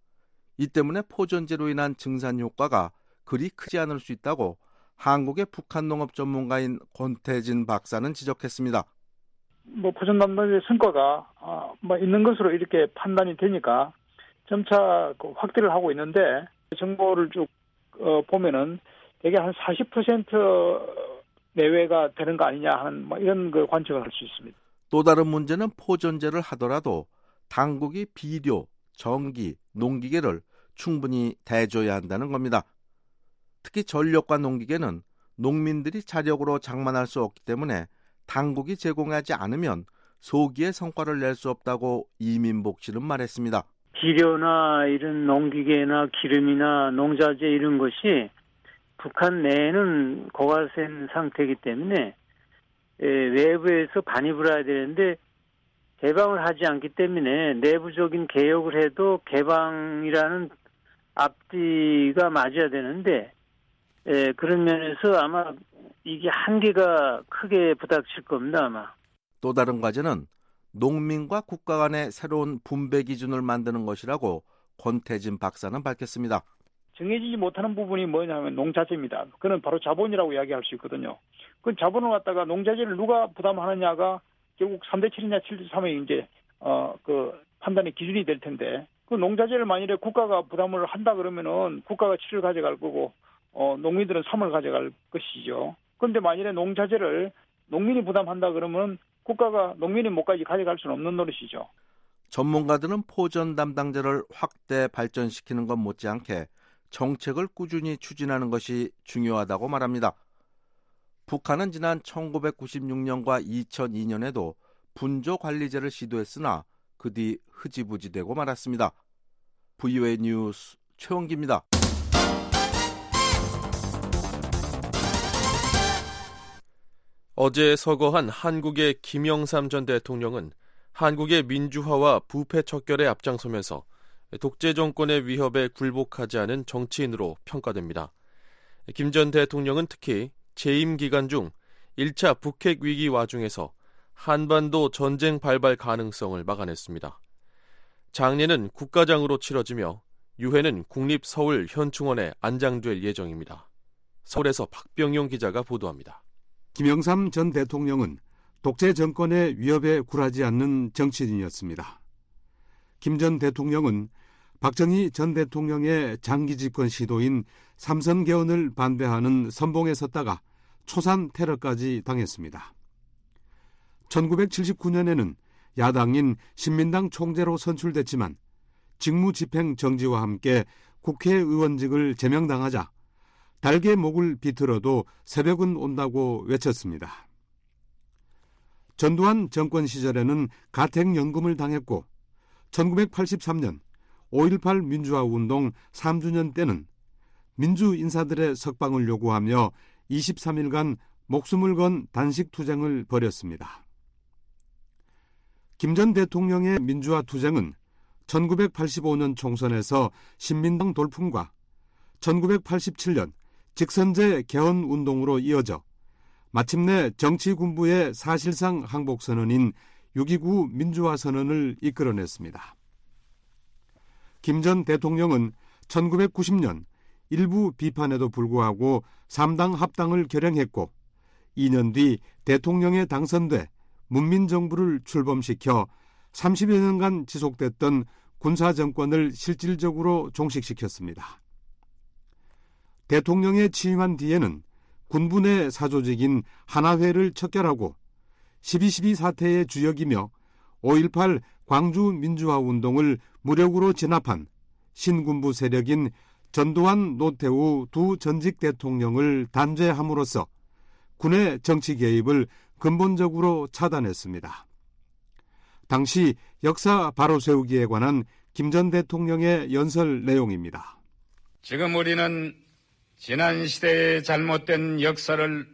이 때문에 포전제로 인한 증산 효과가 그리 크지 않을 수 있다고 한국의 북한 농업 전문가인 권태진 박사는 지적했습니다. 포전 담당의 성과가 있는 것으로 이렇게 판단이 되니까 점차 확대를 하고 있는데 정보를 쭉 보면은 대개 한 40% 내외가 되는 거 아니냐 하는 이런 관측을 할 수 있습니다. 또 다른 문제는 포전제를 하더라도 당국이 비료, 전기, 농기계를 충분히 대줘야 한다는 겁니다. 특히 전력과 농기계는 농민들이 자력으로 장만할 수 없기 때문에 당국이 제공하지 않으면 소기의 성과를 낼 수 없다고 이민복 씨는 말했습니다. 비료나 이런 농기계나 기름이나 농자재 이런 것이 북한 내에는 고갈된 상태이기 때문에 외부에서 반입을 해야 되는데 개방을 하지 않기 때문에 내부적인 개혁을 해도 개방이라는 앞뒤가 맞아야 되는데 그런 면에서 아마 이게 한계가 크게 부닥칠 겁니다. 아마. 또 다른 과제는 농민과 국가 간의 새로운 분배 기준을 만드는 것이라고 권태진 박사는 밝혔습니다. 정해지지 못하는 부분이 뭐냐면 농자재입니다. 그건 바로 자본이라고 이야기할 수 있거든요. 그 자본을 갖다가 농자재를 누가 부담하느냐가 결국 3대 7이냐 7대 3의 이제 판단의 기준이 될 텐데 그 농자재를 만일에 국가가 부담을 한다 그러면은 국가가 7을 가져갈 거고 농민들은 3을 가져갈 것이죠. 그런데 만일에 농자재를 농민이 부담한다 그러면 국가가 농민이 뭐까지 가져갈 수는 없는 노릇이죠. 전문가들은 포전 담당제를 확대 발전시키는 것 못지않게 정책을 꾸준히 추진하는 것이 중요하다고 말합니다. 북한은 지난 1996년과 2002년에도 분조관리제를 시도했으나 그 뒤 흐지부지되고 말았습니다. VOA 뉴스 최원기입니다. 어제 서거한 한국의 김영삼 전 대통령은 한국의 민주화와 부패 척결에 앞장서면서 독재 정권의 위협에 굴복하지 않은 정치인으로 평가됩니다. 김 전 대통령은 특히 재임 기간 중 1차 북핵 위기 와중에서 한반도 전쟁 발발 가능성을 막아냈습니다. 장례는 국가장으로 치러지며 유해는 국립서울 현충원에 안장될 예정입니다. 서울에서 박병용 기자가 보도합니다. 김영삼 전 대통령은 독재 정권의 위협에 굴하지 않는 정치인이었습니다. 김 전 대통령은 박정희 전 대통령의 장기 집권 시도인 삼선 개헌을 반대하는 선봉에 섰다가 초산 테러까지 당했습니다. 1979년에는 야당인 신민당 총재로 선출됐지만 직무집행 정지와 함께 국회의원직을 제명당하자 달개 목을 비틀어도 새벽은 온다고 외쳤습니다. 전두환 정권 시절에는 가택연금을 당했고 1983년 5.18 민주화운동 3주년 때는 민주인사들의 석방을 요구하며 23일간 목숨을 건 단식투쟁을 벌였습니다. 김 전 대통령의 민주화 투쟁은 1985년 총선에서 신민당 돌풍과 1987년 직선제 개헌 운동으로 이어져 마침내 정치군부의 사실상 항복선언인 6.29 민주화 선언을 이끌어냈습니다. 김 전 대통령은 1990년 일부 비판에도 불구하고 3당 합당을 결행했고 2년 뒤 대통령에 당선돼 문민정부를 출범시켜 30여 년간 지속됐던 군사정권을 실질적으로 종식시켰습니다. 대통령에 취임한 뒤에는 군부 내 사조직인 하나회를 척결하고 12.12 사태의 주역이며 5.18 광주민주화운동을 무력으로 진압한 신군부 세력인 전두환, 노태우 두 전직 대통령을 단죄함으로써 군의 정치 개입을 근본적으로 차단했습니다. 당시 역사 바로 세우기에 관한 김 전 대통령의 연설 내용입니다. 지금 우리는 지난 시대의 잘못된 역사를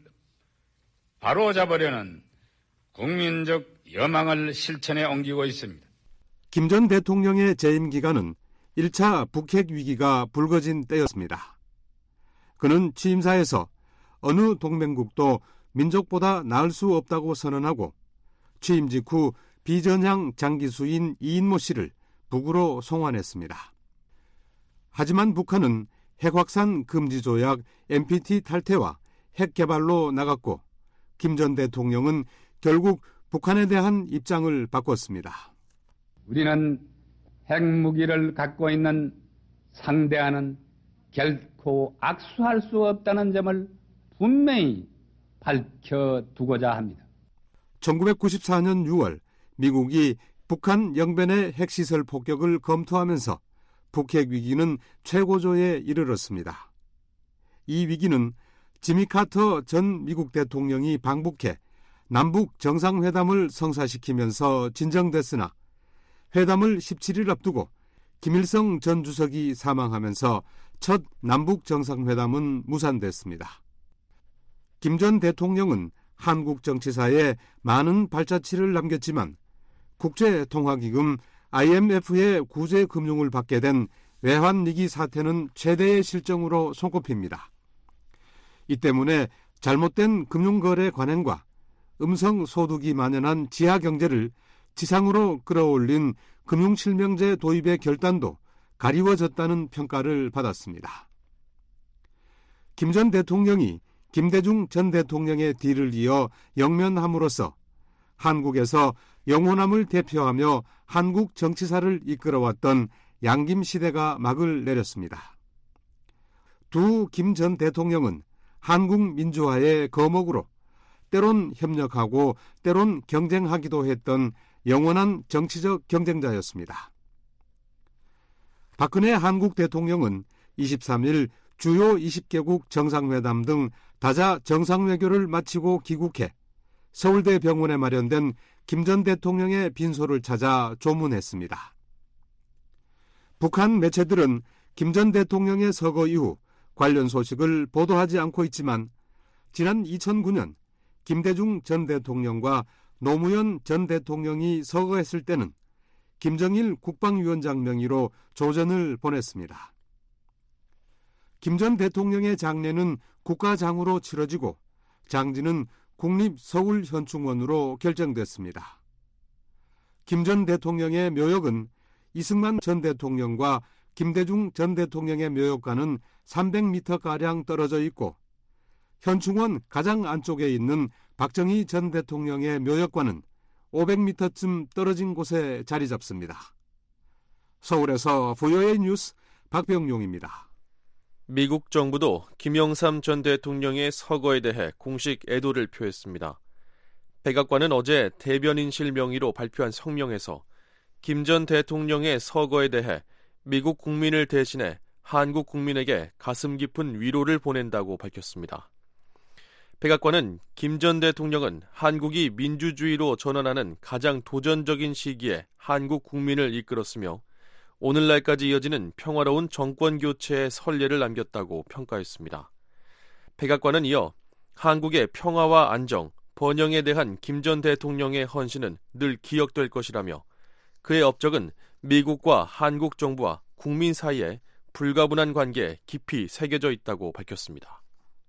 바로잡으려는 국민적 여망을 실천에 옮기고 있습니다. 김 전 대통령의 재임 기간은 1차 북핵 위기가 불거진 때였습니다. 그는 취임사에서 어느 동맹국도 민족보다 나을 수 없다고 선언하고 취임 직후 비전향 장기수인 이인모 씨를 북으로 송환했습니다. 하지만 북한은 핵확산 금지 조약 NPT 탈퇴와 핵 개발로 나갔고 김 전 대통령은 결국 북한에 대한 입장을 바꿨습니다. 우리는 핵무기를 갖고 있는 상대와는 결코 악수할 수 없다는 점을 분명히 밝혀두고자 합니다. 1994년 6월 미국이 북한 영변의 핵시설 폭격을 검토하면서 북핵 위기는 최고조에 이르렀습니다. 이 위기는 지미 카터 전 미국 대통령이 방북해 남북 정상회담을 성사시키면서 진정됐으나 회담을 17일 앞두고 김일성 전 주석이 사망하면서 첫 남북 정상회담은 무산됐습니다. 김 전 대통령은 한국 정치사에 많은 발자취를 남겼지만 국제통화기금 IMF의 구제 금융을 받게 된 외환위기 사태는 최대의 실정으로 손꼽힙니다. 이 때문에 잘못된 금융거래 관행과 음성소득이 만연한 지하경제를 지상으로 끌어올린 금융실명제 도입의 결단도 가리워졌다는 평가를 받았습니다. 김 전 대통령이 김대중 전 대통령의 뒤를 이어 영면함으로써 한국에서 영호남을 대표하며 한국 정치사를 이끌어왔던 양김 시대가 막을 내렸습니다. 두 김 전 대통령은 한국 민주화의 거목으로 때론 협력하고 때론 경쟁하기도 했던 영원한 정치적 경쟁자였습니다. 박근혜 한국 대통령은 23일 주요 20개국 정상회담 등 다자 정상외교를 마치고 귀국해 서울대 병원에 마련된 김 전 대통령의 빈소를 찾아 조문했습니다. 북한 매체들은 김 전 대통령의 서거 이후 관련 소식을 보도하지 않고 있지만 지난 2009년 김대중 전 대통령과 노무현 전 대통령이 서거했을 때는 김정일 국방위원장 명의로 조전을 보냈습니다. 김 전 대통령의 장례는 국가장으로 치러지고 장지는 국립서울현충원으로 결정됐습니다. 김 전 대통령의 묘역은 이승만 전 대통령과 김대중 전 대통령의 묘역과는 300m가량 떨어져 있고 현충원 가장 안쪽에 있는 박정희 전 대통령의 묘역과는 500m쯤 떨어진 곳에 자리 잡습니다. 서울에서 VOA 뉴스 박병용입니다. 미국 정부도 김영삼 전 대통령의 서거에 대해 공식 애도를 표했습니다. 백악관은 어제 대변인실 명의로 발표한 성명에서 김 전 대통령의 서거에 대해 미국 국민을 대신해 한국 국민에게 가슴 깊은 위로를 보낸다고 밝혔습니다. 백악관은 김 전 대통령은 한국이 민주주의로 전환하는 가장 도전적인 시기에 한국 국민을 이끌었으며 오늘날까지 이어지는 평화로운 정권 교체의 선례를 남겼다고 평가했습니다. 백악관은 이어 한국의 평화와 안정, 번영에 대한 김 전 대통령의 헌신은 늘 기억될 것이라며 그의 업적은 미국과 한국 정부와 국민 사이에 불가분한 관계에 깊이 새겨져 있다고 밝혔습니다.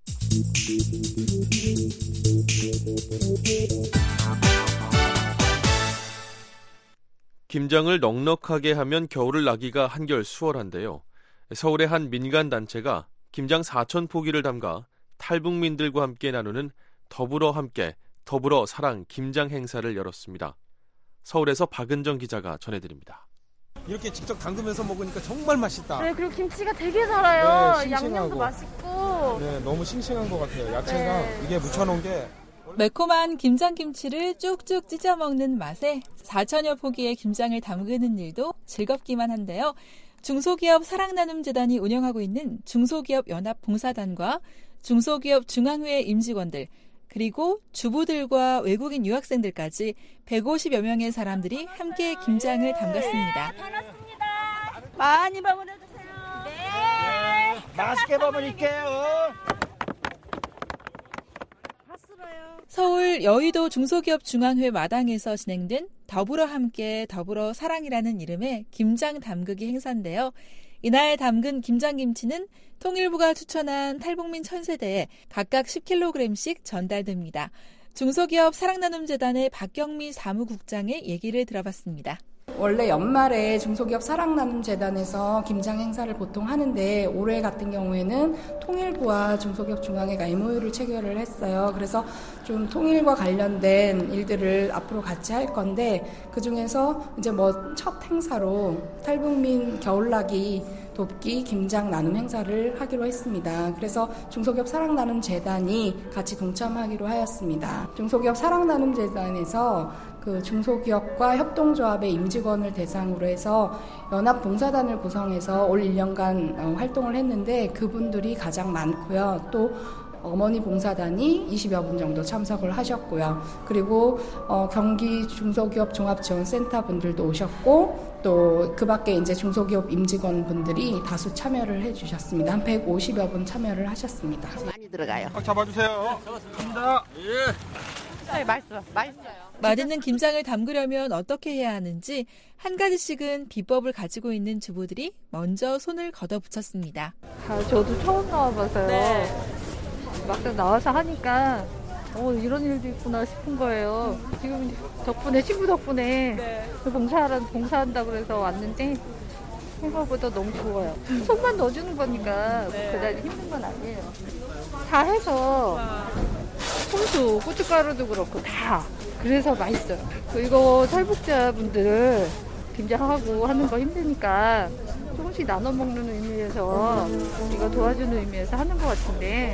김장을 넉넉하게 하면 겨울을 나기가 한결 수월한데요. 서울의 한 민간단체가 김장 4,000포기를 담가 탈북민들과 함께 나누는 더불어 함께, 더불어 사랑 김장 행사를 열었습니다. 서울에서 박은정 기자가 전해드립니다. 이렇게 직접 담그면서 먹으니까 정말 맛있다. 네, 그리고 김치가 되게 살아요. 네, 양념도 맛있고. 네, 너무 싱싱한 것 같아요. 야채가 네. 이게 묻혀놓은 게. 매콤한 김장김치를 쭉쭉 찢어 먹는 맛에 4천여 포기의 김장을 담그는 일도 즐겁기만 한데요. 중소기업 사랑나눔재단이 운영하고 있는 중소기업 연합봉사단과 중소기업 중앙회 임직원들, 그리고 주부들과 외국인 유학생들까지 150여 명의 사람들이 함께 김장을 담갔습니다. 반갑습니다. 많이 방문해주세요. 네. 맛있게 버무릴게요. 서울 여의도 중소기업 중앙회 마당에서 진행된 더불어 함께 더불어 사랑이라는 이름의 김장 담그기 행사인데요. 이날 담근 김장김치는 통일부가 추천한 탈북민 1000세대에 각각 10kg씩 전달됩니다. 중소기업 사랑나눔재단의 박경미 사무국장의 얘기를 들어봤습니다. 원래 연말에 중소기업 사랑나눔재단에서 김장 행사를 보통 하는데 올해 같은 경우에는 통일부와 중소기업 중앙회가 MOU를 체결을 했어요. 그래서 좀 통일과 관련된 일들을 앞으로 같이 할 건데 그중에서 이제 첫 행사로 탈북민 겨울나기 돕기 김장 나눔 행사를 하기로 했습니다. 그래서 중소기업 사랑나눔재단이 같이 동참하기로 하였습니다. 중소기업 사랑나눔재단에서 그 중소기업과 협동조합의 임직원을 대상으로 해서 연합봉사단을 구성해서 올 1년간 활동을 했는데 그분들이 가장 많고요. 또 어머니 봉사단이 20여 분 정도 참석을 하셨고요. 그리고 경기 중소기업 종합지원센터 분들도 오셨고 또 그 밖에 이제 중소기업 임직원 분들이 다수 참여를 해주셨습니다. 한 150여 분 참여를 하셨습니다. 많이 들어가요. 꽉 잡아주세요. 잡았습니다. 예. 네, 맛있어요. 맛있는 김장을 담그려면 어떻게 해야 하는지 한 가지씩은 비법을 가지고 있는 주부들이 먼저 손을 걷어붙였습니다. 저도 처음 나와봐서요. 네. 막상 나와서 하니까 이런 일도 있구나 싶은 거예요. 지금 덕분에 친구 덕분에 봉사한다고 그래서 왔는데 생각보다 너무 좋아요. 손만 넣어주는 거니까 그다지 힘든 건 아니에요. 다 해서 손수, 고춧가루도 그렇고 다 그래서 맛있어요. 이거 탈북자분들 김장하고 하는 거 힘드니까 조금씩 나눠 먹는 의미에서 이거 도와주는 의미에서 하는 것 같은데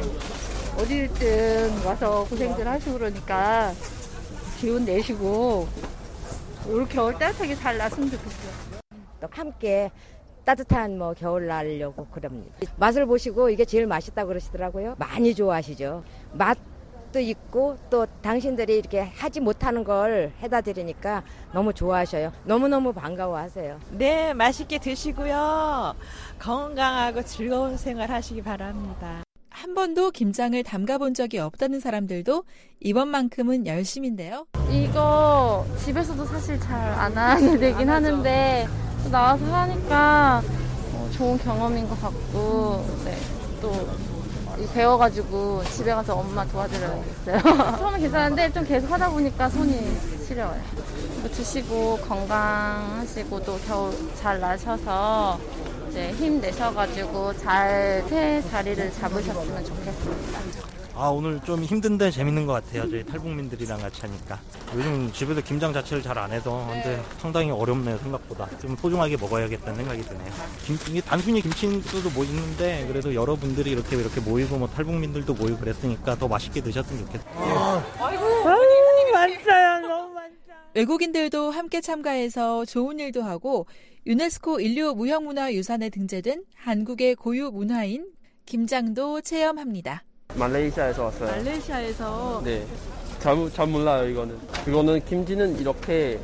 어디든 와서 고생들 하시고 그러니까 기운 내시고 올 겨울 따뜻하게 잘 났으면 좋겠어요. 또 함께 따뜻한 겨울 나려고 그럽니다. 맛을 보시고 이게 제일 맛있다고 그러시더라고요. 많이 좋아하시죠. 맛도 것도 있고 또 당신들이 이렇게 하지 못하는 걸 해다 드리니까 너무 좋아하셔요. 너무너무 반가워하세요. 네, 맛있게 드시고요. 건강하고 즐거운 생활 하시기 바랍니다. 한 번도 김장을 담가본 적이 없다는 사람들도 이번만큼은 열심인데요. 이거 집에서도 사실 잘 안 하게 되긴 하는데 나와서 하니까 좋은 경험인 것 같고 네, 또 배워가지고 집에 가서 엄마 도와드려야겠어요. 처음에 괜찮은데 좀 계속 하다 보니까 손이 시려워요. 이거 드시고 건강하시고 또 겨우 잘 나셔서 이제 힘내셔가지고 잘 새 자리를 잡으셨으면 좋겠습니다. 오늘 좀 힘든데 재밌는 것 같아요. 저희 탈북민들이랑 같이 하니까. 요즘 집에서 김장 자체를 잘 안 해서 근데 상당히 어렵네요, 생각보다. 좀 소중하게 먹어야겠다는 생각이 드네요. 이게 단순히 김치도 모이는데 그래도 여러분들이 이렇게 모이고 뭐 탈북민들도 모이고 그랬으니까 더 맛있게 드셨으면 좋겠어요. 아이고, 많어요. 너무 많다. 외국인들도 함께 참가해서 좋은 일도 하고 유네스코 인류 무형문화유산에 등재된 한국의 고유 문화인 김장도 체험합니다. 말레이시아에서 왔어요. 말레이시아에서? 네. 잘 몰라요, 이거는 김치는 이렇게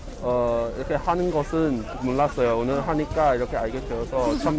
하는 것은 몰랐어요. 오늘 하니까 이렇게 알게 되어서 참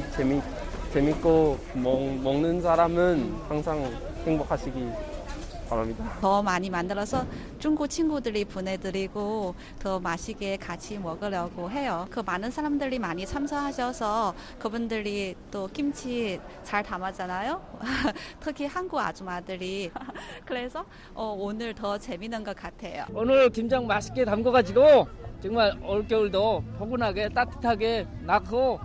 재밌고 먹는 사람은 항상 행복하시기 바랍니다. 더 많이 만들어서 중국 친구들이 보내드리고 더 맛있게 같이 먹으려고 해요. 많은 사람들이 많이 참석하셔서 그분들이 또 김치 잘 담았잖아요. 특히 한국 아줌마들이. 그래서 오늘 더 재밌는 것 같아요. 오늘 김장 맛있게 담궈가지고 정말 올겨울도 포근하게 따뜻하게 낳고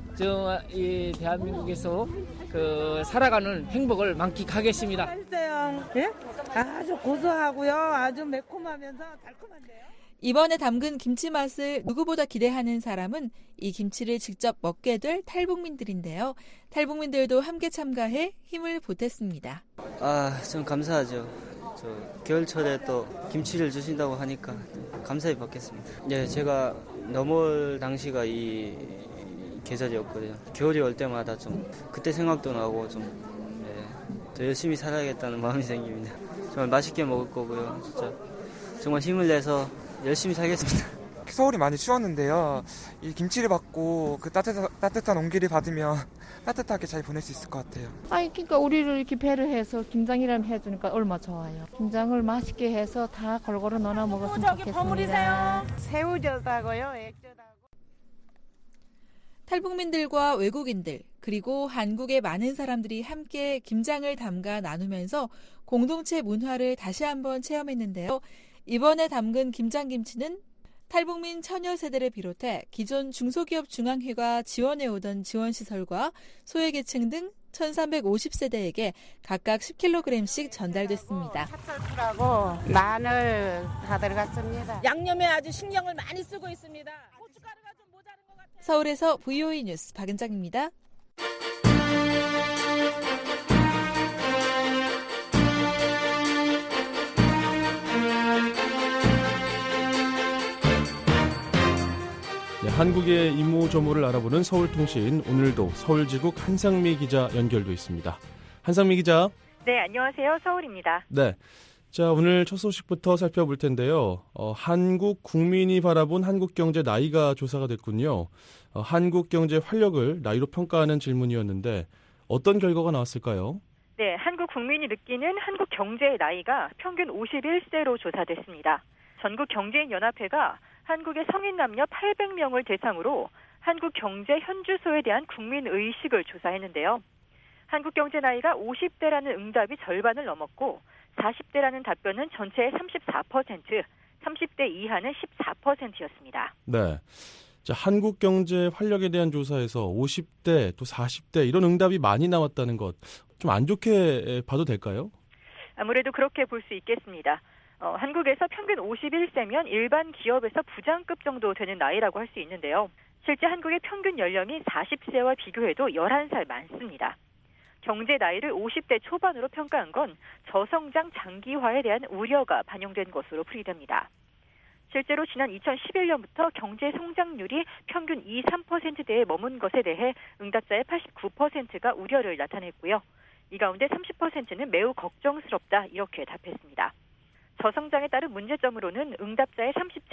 이 대한민국에서 살아가는 행복을 만끽하겠습니다. 맛있어요. 예? 아주 고소하고요. 아주 매콤하면서 달콤한데요. 이번에 담근 김치 맛을 누구보다 기대하는 사람은 이 김치를 직접 먹게 될 탈북민들인데요. 탈북민들도 함께 참가해 힘을 보탰습니다. 좀 감사하죠. 겨울철에 또 김치를 주신다고 하니까 감사히 받겠습니다. 네, 제가 넘어올 당시가 이 계절이었거든요. 겨울이 올 때마다 좀 그때 생각도 나고 더 열심히 살아야겠다는 마음이 생깁니다. 정말 맛있게 먹을 거고요. 진짜 정말 힘을 내서 열심히 살겠습니다. 서울이 많이 추웠는데요. 이 김치를 받고 따뜻한 온기를 받으면 따뜻하게 잘 보낼 수 있을 것 같아요. 그러니까 우리를 이렇게 배려해서 김장이라면 해주니까 얼마나 좋아요. 김장을 맛있게 해서 다 골고루 넣어 먹었으면 좋겠습니다. 버무리세요. 새우젓하고요, 액젓하고. 탈북민들과 외국인들 그리고 한국의 많은 사람들이 함께 김장을 담가 나누면서 공동체 문화를 다시 한번 체험했는데요. 이번에 담근 김장김치는 탈북민 처녀 세대를 비롯해 기존 중소기업 중앙회가 지원해오던 지원시설과 소외계층 등 1350세대에게 각각 10kg씩 전달됐습니다. 찹쌀풀하고 마늘 다 들어갔습니다. 양념에 아주 신경을 많이 쓰고 있습니다. 고춧가루가 좀 모자른 것 같아요. 서울에서 VOA 뉴스 박은정입니다. 네, 한국의 이모저모를 알아보는 서울통신, 오늘도 서울지국 한상미 기자 연결돼 있습니다. 한상미 기자. 네, 안녕하세요. 서울입니다. 네. 자, 오늘 첫 소식부터 살펴볼 텐데요. 한국 국민이 바라본 한국 경제 나이가 조사가 됐군요. 한국 경제 활력을 나이로 평가하는 질문이었는데 어떤 결과가 나왔을까요? 네, 한국 국민이 느끼는 한국 경제의 나이가 평균 51세로 조사됐습니다. 전국 경제인 연합회가 한국의 성인 남녀 800명을 대상으로 한국 경제 현주소에 대한 국민 의식을 조사했는데요. 한국 경제 나이가 50대라는 응답이 절반을 넘었고 40대라는 답변은 전체의 34%, 30대 이하는 14%였습니다. 네. 자, 한국 경제 활력에 대한 조사에서 50대 또 40대 이런 응답이 많이 나왔다는 것 좀 안 좋게 봐도 될까요? 아무래도 그렇게 볼 수 있겠습니다. 한국에서 평균 51세면 일반 기업에서 부장급 정도 되는 나이라고 할 수 있는데요. 실제 한국의 평균 연령이 40세와 비교해도 11살 많습니다. 경제 나이를 50대 초반으로 평가한 건 저성장 장기화에 대한 우려가 반영된 것으로 풀이됩니다. 실제로 지난 2011년부터 경제 성장률이 평균 2, 3%대에 머문 것에 대해 응답자의 89%가 우려를 나타냈고요. 이 가운데 30%는 매우 걱정스럽다 이렇게 답했습니다. 저성장에 따른 문제점으로는 응답자의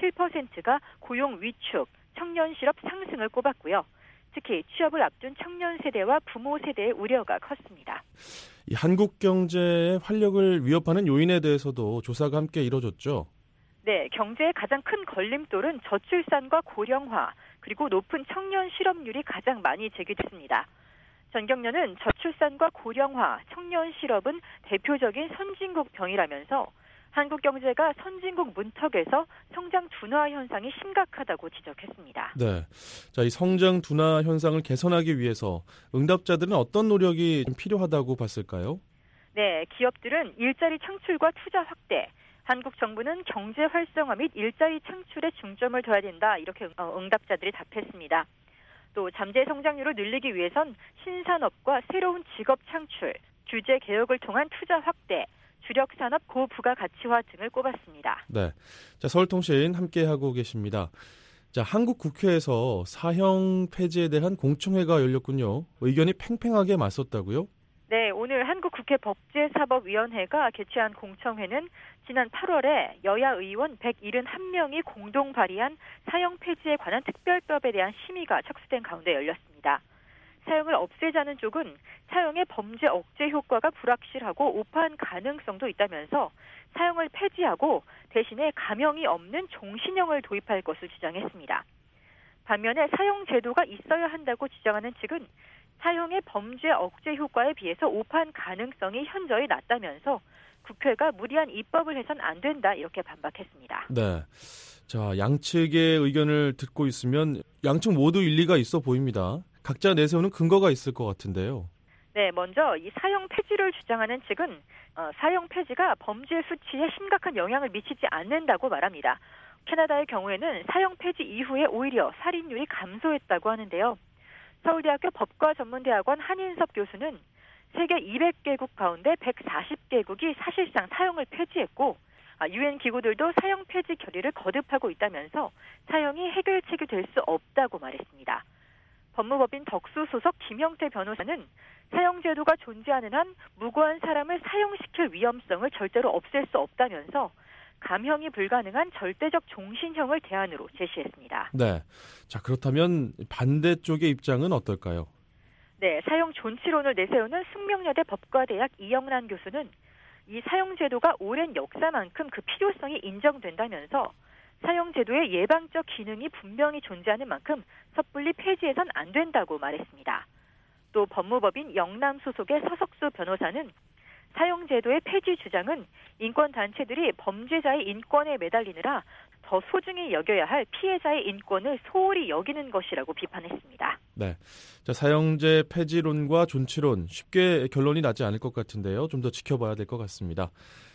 37%가 고용 위축, 청년 실업 상승을 꼽았고요. 특히 취업을 앞둔 청년 세대와 부모 세대의 우려가 컸습니다. 이 한국 경제의 활력을 위협하는 요인에 대해서도 조사가 함께 이뤄졌죠. 네, 경제의 가장 큰 걸림돌은 저출산과 고령화, 그리고 높은 청년 실업률이 가장 많이 제기됐습니다. 전경련은 저출산과 고령화, 청년 실업은 대표적인 선진국 병이라면서 한국 경제가 선진국 문턱에서 성장 둔화 현상이 심각하다고 지적했습니다. 네, 자, 이 성장 둔화 현상을 개선하기 위해서 응답자들은 어떤 노력이 좀 필요하다고 봤을까요? 네, 기업들은 일자리 창출과 투자 확대, 한국 정부는 경제 활성화 및 일자리 창출에 중점을 둬야 된다 이렇게 응답자들이 답했습니다. 또 잠재 성장률을 늘리기 위해선 신산업과 새로운 직업 창출, 규제 개혁을 통한 투자 확대, 주력 산업 고부가가치화 등을 꼽았습니다. 네, 자, 서울통신 함께하고 계십니다. 자, 한국 국회에서 사형 폐지에 대한 공청회가 열렸군요. 의견이 팽팽하게 맞섰다고요? 네, 오늘 한국국회 법제사법위원회가 개최한 공청회는 지난 8월에 여야 의원 171명이 공동 발의한 사형 폐지에 관한 특별법에 대한 심의가 착수된 가운데 열렸습니다. 사형을 없애자는 쪽은 사형의 범죄 억제 효과가 불확실하고 오판 가능성도 있다면서 사형을 폐지하고 대신에 감형이 없는 종신형을 도입할 것을 주장했습니다. 반면에 사형 제도가 있어야 한다고 주장하는 측은 사형의 범죄 억제 효과에 비해서 오판 가능성이 현저히 낮다면서 국회가 무리한 입법을 해선 안 된다 이렇게 반박했습니다. 네, 자, 양측의 의견을 듣고 있으면 양측 모두 일리가 있어 보입니다. 각자 내세우는 근거가 있을 것 같은데요. 네, 먼저 이 사형 폐지를 주장하는 측은 사형 폐지가 범죄 수치에 심각한 영향을 미치지 않는다고 말합니다. 캐나다의 경우에는 사형 폐지 이후에 오히려 살인율이 감소했다고 하는데요. 서울대학교 법과전문대학원 한인섭 교수는 세계 200개국 가운데 140개국이 사실상 사형을 폐지했고 유엔 기구들도 사형 폐지 결의를 거듭하고 있다면서 사형이 해결책이 될 수 없다고 말했습니다. 법무법인 덕수 소속 김영태 변호사는 사형제도가 존재하는 한 무고한 사람을 사형시킬 위험성을 절대로 없앨 수 없다면서 감형이 불가능한 절대적 종신형을 대안으로 제시했습니다. 네, 자, 그렇다면 반대쪽의 입장은 어떨까요? 네, 사형 존치론을 내세우는 숙명여대 법과대학 이영란 교수는 이 사형제도가 오랜 역사만큼 그 필요성이 인정된다면서 사형제도의 예방적 기능이 분명히 존재하는 만큼 섣불리 폐지해선 안 된다고 말했습니다. 또 법무법인 영남 소속의 서석수 변호사는 사형제도의 폐지 주장은 인권단체들이 범죄자의 인권에 매달리느라 더 소중히 여겨야 할 피해자의 인권을 소홀히 여기는 것이라고 비판했습니다. 네, 자, 사형제 폐지론과 존치론 쉽게 결론이 나지 않을 것 같은데요. 좀 더 지켜봐야 될 것 같습니다.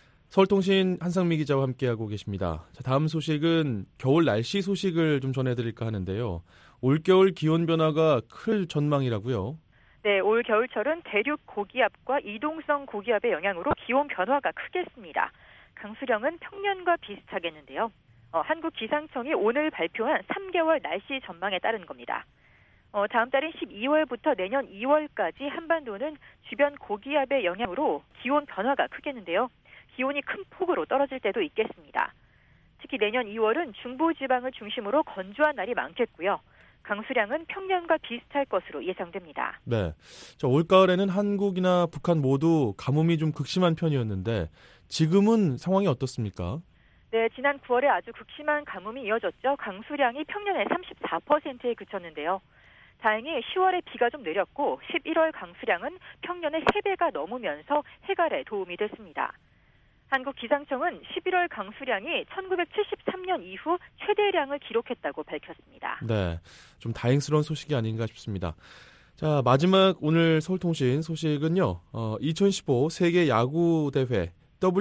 서울통신 한상미 기자와 함께하고 계십니다. 자, 다음 소식은 겨울 날씨 소식을 좀 전해드릴까 하는데요. 올겨울 기온 변화가 클 전망이라고요? 네, 올 겨울철은 대륙 고기압과 이동성 고기압의 영향으로 기온 변화가 크겠습니다. 강수량은 평년과 비슷하겠는데요. 한국기상청이 오늘 발표한 3개월 날씨 전망에 따른 겁니다. 다음 달인 12월부터 내년 2월까지 한반도는 주변 고기압의 영향으로 기온 변화가 크겠는데요. 기온이 큰 폭으로 떨어질 때도 있겠습니다. 특히 내년 2월은 중부지방을 중심으로 건조한 날이 많겠고요. 강수량은 평년과 비슷할 것으로 예상됩니다. 네, 자, 올가을에는 한국이나 북한 모두 가뭄이 좀 극심한 편이었는데 지금은 상황이 어떻습니까? 네, 지난 9월에 아주 극심한 가뭄이 이어졌죠. 강수량이 평년의 34%에 그쳤는데요. 다행히 10월에 비가 좀 내렸고 11월 강수량은 평년의 3배가 넘으면서 해갈에 도움이 됐습니다. 한국기상청은 11월 강수량이 1973년 이후 최대량을 기록했다고 밝혔습니다. 네, 좀 다행스러운 소식이 아닌가 싶습니다. 자, 마지막 오늘 서울통신 소식은요. 2015 세계 야구 대회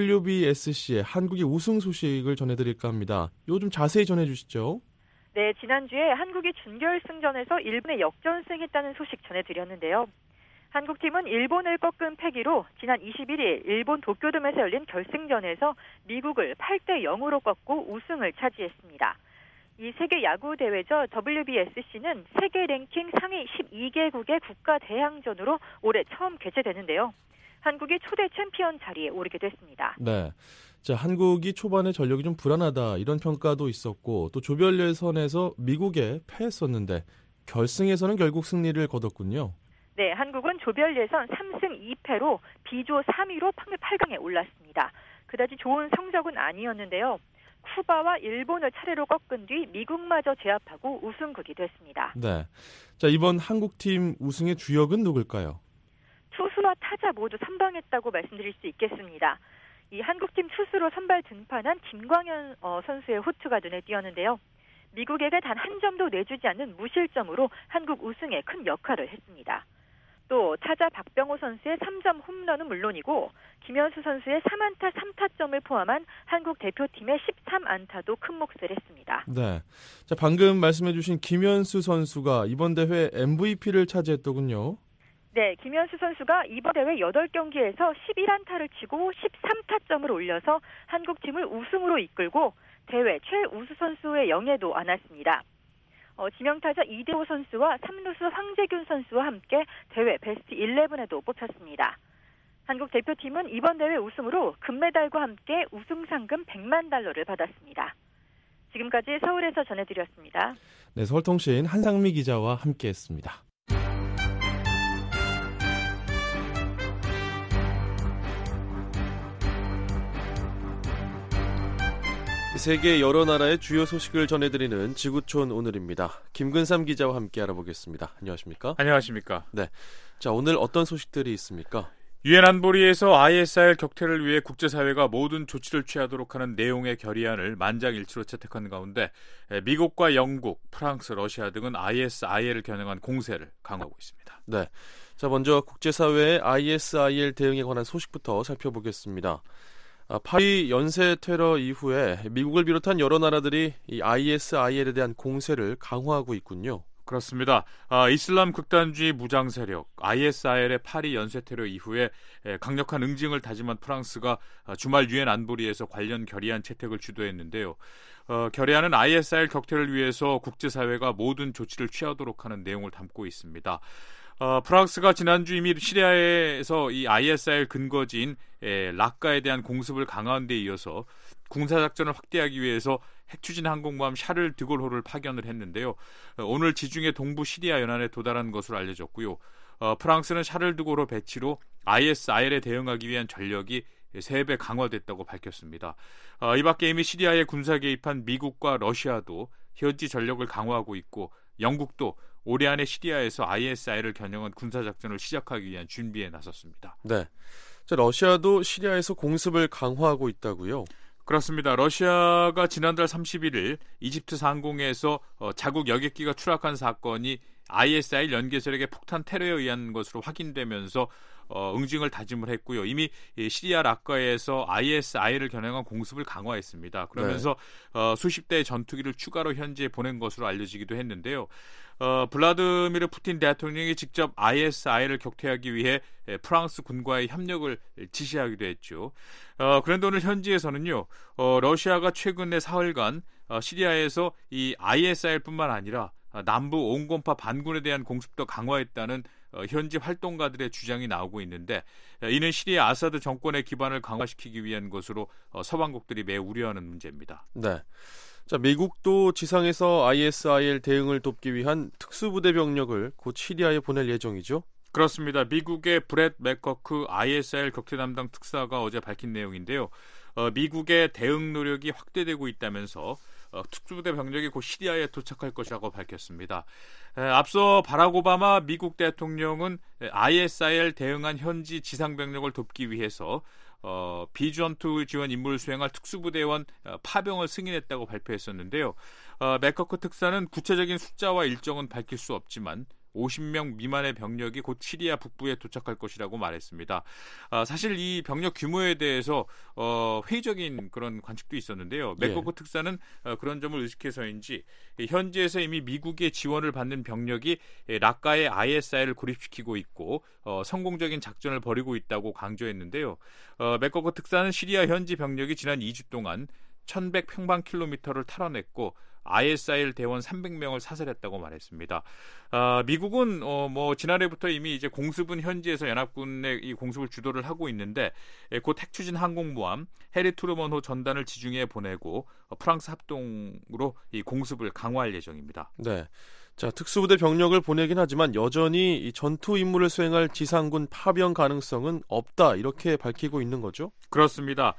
WBSC의 한국이 우승 소식을 전해드릴까 합니다. 이거 좀 자세히 전해주시죠. 네, 지난주에 한국이 준결승전에서 일본에 역전승했다는 소식 전해드렸는데요. 한국팀은 일본을 꺾은 패기로 지난 21일 일본 도쿄돔에서 열린 결승전에서 미국을 8대0으로 꺾고 우승을 차지했습니다. 이 세계 야구 대회죠. WBSC는 세계 랭킹 상위 12개국의 국가 대항전으로 올해 처음 개최되는데요. 한국이 초대 챔피언 자리에 오르게 됐습니다. 네. 자, 한국이 초반에 전력이 좀 불안하다 이런 평가도 있었고 또 조별 예선에서 미국에 패했었는데 결승에서는 결국 승리를 거뒀군요. 네, 한국은 조별 예선 3승 2패로 B조 3위로 8강에 올랐습니다. 그다지 좋은 성적은 아니었는데요. 쿠바와 일본을 차례로 꺾은 뒤 미국마저 제압하고 우승국이 됐습니다. 네. 자, 이번 한국팀 우승의 주역은 누굴까요? 투수와 타자 모두 선방했다고 말씀드릴 수 있겠습니다. 이 한국팀 투수로 선발 등판한 김광현 선수의 호투가 눈에 띄었는데요. 미국에게 단 한 점도 내주지 않는 무실점으로 한국 우승에 큰 역할을 했습니다. 또 타자 박병호 선수의 3점 홈런은 물론이고 김현수 선수의 3안타 3타점을 포함한 한국 대표팀의 13안타도 큰 몫을 했습니다. 네. 자, 방금 말씀해 주신 김현수 선수가 이번 대회 MVP를 차지했더군요. 네, 김현수 선수가 이번 대회 8경기에서 11안타를 치고 13타점을 올려서 한국팀을 우승으로 이끌고 대회 최우수 선수의 영예도 안았습니다. 지명타자 이대호 선수와 3루수 황재균 선수와 함께 대회 베스트 11에도 뽑혔습니다. 한국 대표팀은 이번 대회 우승으로 금메달과 함께 우승 상금 100만 달러를 받았습니다. 지금까지 서울에서 전해드렸습니다. 네, 서울통신 한상미 기자와 함께했습니다. 세계 여러 나라의 주요 소식을 전해드리는 지구촌 오늘입니다. 김근삼 기자와 함께 알아보겠습니다. 안녕하십니까? 안녕하십니까? 네. 자, 오늘 어떤 소식들이 있습니까? 유엔 안보리에서 ISIL 격퇴를 위해 국제사회가 모든 조치를 취하도록 하는 내용의 결의안을 만장일치로 채택한 가운데 미국과 영국, 프랑스, 러시아 등은 ISIL을 겨냥한 공세를 강화하고 있습니다. 네. 자, 먼저 국제사회의 ISIL 대응에 관한 소식부터 살펴보겠습니다. 파리 연쇄 테러 이후에 미국을 비롯한 여러 나라들이 이 ISIL에 대한 공세를 강화하고 있군요. 그렇습니다. 이슬람 극단주의 무장 세력 ISIL의 파리 연쇄 테러 이후에 강력한 응징을 다짐한 프랑스가 주말 유엔 안보리에서 관련 결의안 채택을 주도했는데요. 결의안은 ISIL 격퇴를 위해서 국제사회가 모든 조치를 취하도록 하는 내용을 담고 있습니다. 프랑스가 지난주 이미 시리아에서 이 ISIL 근거지인 라카에 대한 공습을 강화한 데 이어서 군사작전을 확대하기 위해서 핵추진 항공모함 샤를 드골호를 파견을 했는데요. 오늘 지중해 동부 시리아 연안에 도달한 것으로 알려졌고요. 프랑스는 샤를 드골호 배치로 ISIL에 대응하기 위한 전력이 3배 강화됐다고 밝혔습니다. 이 밖에 이미 시리아에 군사 개입한 미국과 러시아도 현지 전력을 강화하고 있고 영국도 올해 안에 시리아에서 ISIL을 겨냥한 군사작전을 시작하기 위한 준비에 나섰습니다. 네. 자, 러시아도 시리아에서 공습을 강화하고 있다고요? 그렇습니다. 러시아가 지난달 31일 이집트 상공에서 자국 여객기가 추락한 사건이 ISIL 연계세력의 폭탄 테러에 의한 것으로 확인되면서 응징을 다짐을 했고요. 이미 시리아 라카에서 ISIL을 겨냥한 공습을 강화했습니다. 그러면서 수십 대의 전투기를 추가로 현지에 보낸 것으로 알려지기도 했는데요. 블라드미르 푸틴 대통령이 직접 ISIL을 격퇴하기 위해 프랑스 군과의 협력을 지시하기도 했죠. 그런데 오늘 현지에서는요, 러시아가 최근에 사흘간 시리아에서 이 ISIL뿐만 아니라 남부 온건파 반군에 대한 공습도 강화했다는 현지 활동가들의 주장이 나오고 있는데 이는 시리아 아사드 정권의 기반을 강화시키기 위한 것으로 서방국들이 매우 우려하는 문제입니다. 네. 자, 미국도 지상에서 ISIL 대응을 돕기 위한 특수부대 병력을 곧 시리아에 보낼 예정이죠? 그렇습니다. 미국의 브렛 맥커크 ISIL 격퇴 담당 특사가 어제 밝힌 내용인데요. 미국의 대응 노력이 확대되고 있다면서 특수부대 병력이 곧 시리아에 도착할 것이라고 밝혔습니다. 앞서 바락 오바마 미국 대통령은 ISIL 대응한 현지 지상 병력을 돕기 위해서 비전투 지원 임무를 수행할 특수부대원 파병을 승인했다고 발표했었는데요. 맥커크 특사는 구체적인 숫자와 일정은 밝힐 수 없지만 50명 미만의 병력이 곧 시리아 북부에 도착할 것이라고 말했습니다. 사실 이 병력 규모에 대해서 회의적인 그런 관측도 있었는데요. 맥커크 특사는 그런 점을 의식해서인지 현지에서 이미 미국의 지원을 받는 병력이 라카의 ISIL을 고립시키고 있고 성공적인 작전을 벌이고 있다고 강조했는데요. 맥커크 특사는 시리아 현지 병력이 지난 2주 동안 1100평방킬로미터를 탈환했고 ISIL 대원 300명을 사살했다고 말했습니다. 미국은 지난해부터 이미 이제 공습은 현지에서 연합군의 이 공습을 주도를 하고 있는데 곧 핵추진 항공모함 해리 트루먼호 전단을 지중해에 보내고 프랑스 합동으로 이 공습을 강화할 예정입니다. 네. 자, 특수부대 병력을 보내긴 하지만 여전히 이 전투 임무를 수행할 지상군 파병 가능성은 없다 이렇게 밝히고 있는 거죠? 그렇습니다.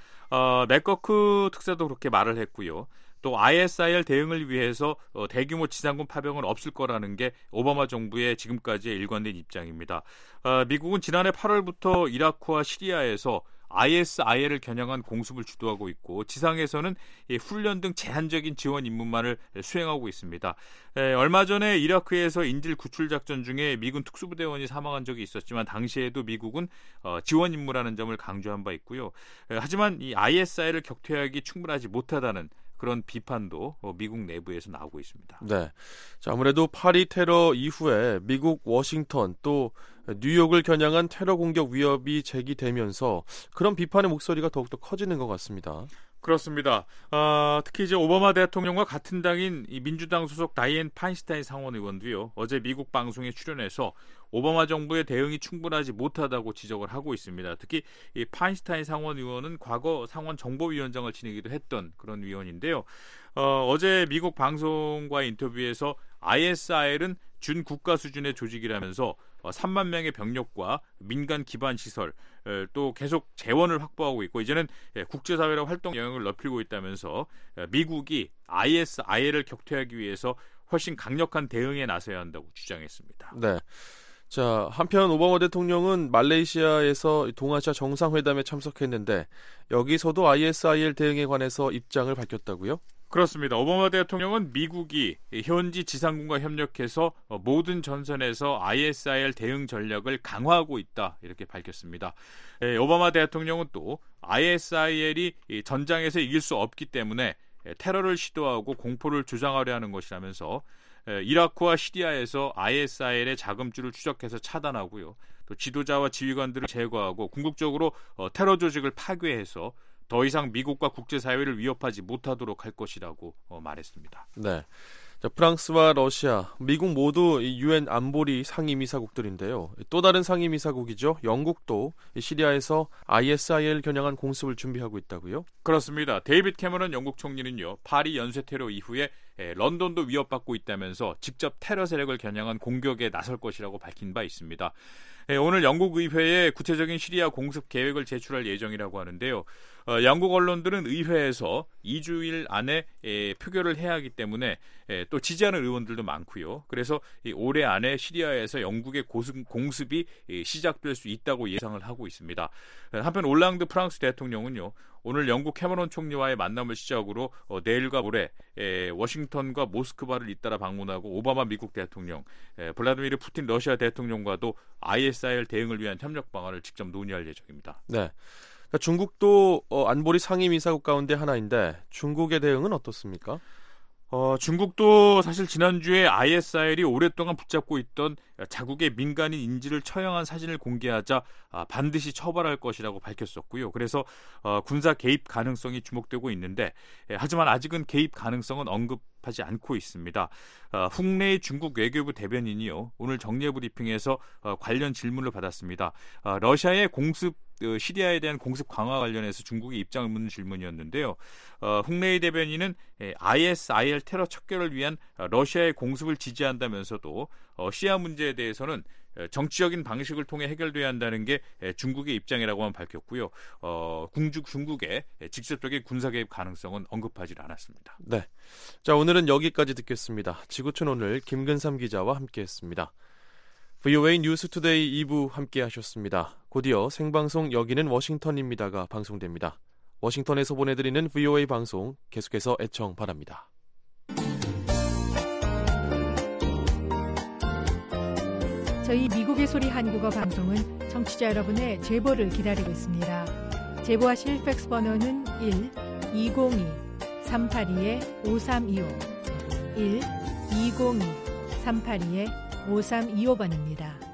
맥거크 특사도 그렇게 말을 했고요. 또 ISIL 대응을 위해서 대규모 지상군 파병은 없을 거라는 게 오바마 정부의 지금까지의 일관된 입장입니다. 미국은 지난해 8월부터 이라크와 시리아에서 ISIL을 겨냥한 공습을 주도하고 있고 지상에서는 훈련 등 제한적인 지원 임무만을 수행하고 있습니다. 얼마 전에 이라크에서 인질 구출 작전 중에 미군 특수부대원이 사망한 적이 있었지만 당시에도 미국은 지원 임무라는 점을 강조한 바 있고요. 하지만 이 ISIL을 격퇴하기 충분하지 못하다는 그런 비판도 미국 내부에서 나오고 있습니다. 네, 자, 아무래도 파리 테러 이후에 미국 워싱턴 또 뉴욕을 겨냥한 테러 공격 위협이 제기되면서 그런 비판의 목소리가 더욱더 커지는 것 같습니다. 그렇습니다. 특히 이제 오바마 대통령과 같은 당인 이 민주당 소속 다이앤 파인스타인 상원 의원도요. 어제 미국 방송에 출연해서 오바마 정부의 대응이 충분하지 못하다고 지적을 하고 있습니다. 특히 이 파인스타인 상원 의원은 과거 상원 정보위원장을 지내기도 했던 그런 위원인데요. 어제 미국 방송과의 인터뷰에서 ISIL은 준국가 수준의 조직이라면서 3만 명의 병력과 민간 기반 시설 또 계속 재원을 확보하고 있고 이제는 국제사회의 활동 영향을 넓히고 있다면서 미국이 ISIL을 격퇴하기 위해서 훨씬 강력한 대응에 나서야 한다고 주장했습니다. 네. 자, 한편 오바마 대통령은 말레이시아에서 동아시아 정상회담에 참석했는데 여기서도 ISIL 대응에 관해서 입장을 밝혔다고요? 그렇습니다. 오바마 대통령은 미국이 현지 지상군과 협력해서 모든 전선에서 ISIL 대응 전략을 강화하고 있다 이렇게 밝혔습니다. 오바마 대통령은 또 ISIL이 전장에서 이길 수 없기 때문에 테러를 시도하고 공포를 조장하려 하는 것이라면서 이라크와 시리아에서 ISIL의 자금줄을 추적해서 차단하고요. 또 지도자와 지휘관들을 제거하고 궁극적으로 테러 조직을 파괴해서 더 이상 미국과 국제사회를 위협하지 못하도록 할 것이라고 말했습니다. 네, 자, 프랑스와 러시아, 미국 모두 UN 안보리 상임이사국들인데요. 또 다른 상임이사국이죠. 영국도 시리아에서 ISIL 겨냥한 공습을 준비하고 있다고요? 그렇습니다. 데이빗 캐머런 영국 총리는요. 파리 연쇄 테러 이후에 런던도 위협받고 있다면서 직접 테러 세력을 겨냥한 공격에 나설 것이라고 밝힌 바 있습니다. 오늘 영국 의회에 구체적인 시리아 공습 계획을 제출할 예정이라고 하는데요. 영국 언론들은 의회에서 2주일 안에 표결을 해야 하기 때문에 또 지지하는 의원들도 많고요. 그래서 올해 안에 시리아에서 영국의 공습이 시작될 수 있다고 예상을 하고 있습니다. 한편 올랑드 프랑스 대통령은요. 오늘 영국 캐머런 총리와의 만남을 시작으로 내일과 모레 워싱턴과 모스크바를 잇따라 방문하고 오바마 미국 대통령, 블라디미르 푸틴 러시아 대통령과도 ISIL 대응을 위한 협력 방안을 직접 논의할 예정입니다. 네. 중국도 안보리 상임이사국 가운데 하나인데 중국의 대응은 어떻습니까? 중국도 사실 지난주에 ISIL이 오랫동안 붙잡고 있던 자국의 민간인 인질을 처형한 사진을 공개하자 반드시 처벌할 것이라고 밝혔었고요. 그래서 군사 개입 가능성이 주목되고 있는데 하지만 아직은 개입 가능성은 언급하지 않고 있습니다. 홍래의 중국 외교부 대변인이요. 오늘 정례 브리핑에서 관련 질문을 받았습니다. 러시아의 공습 시리아에 대한 공습 강화 관련해서 중국의 입장을 묻는 질문이었는데요. 홍래이 대변인은 ISIL 테러 척결을 위한 러시아의 공습을 지지한다면서도 시리아 문제에 대해서는 정치적인 방식을 통해 해결돼야 한다는 게 중국의 입장이라고만 밝혔고요. 중국의 직접적인 군사 개입 가능성은 언급하지 않았습니다. 네, 자, 오늘은 여기까지 듣겠습니다. 지구촌 오늘 김근삼 기자와 함께했습니다. VOA 뉴스 투데이 2부 함께 하셨습니다. 곧이어 생방송 여기는 워싱턴입니다가 방송됩니다. 워싱턴에서 보내드리는 VOA 방송 계속해서 애청 바랍니다. 저희 미국의 소리 한국어 방송은 청취자 여러분의 제보를 기다리고 있습니다. 제보하실 팩스 번호는 1-202-382-5325 1-202-382-5325번입니다.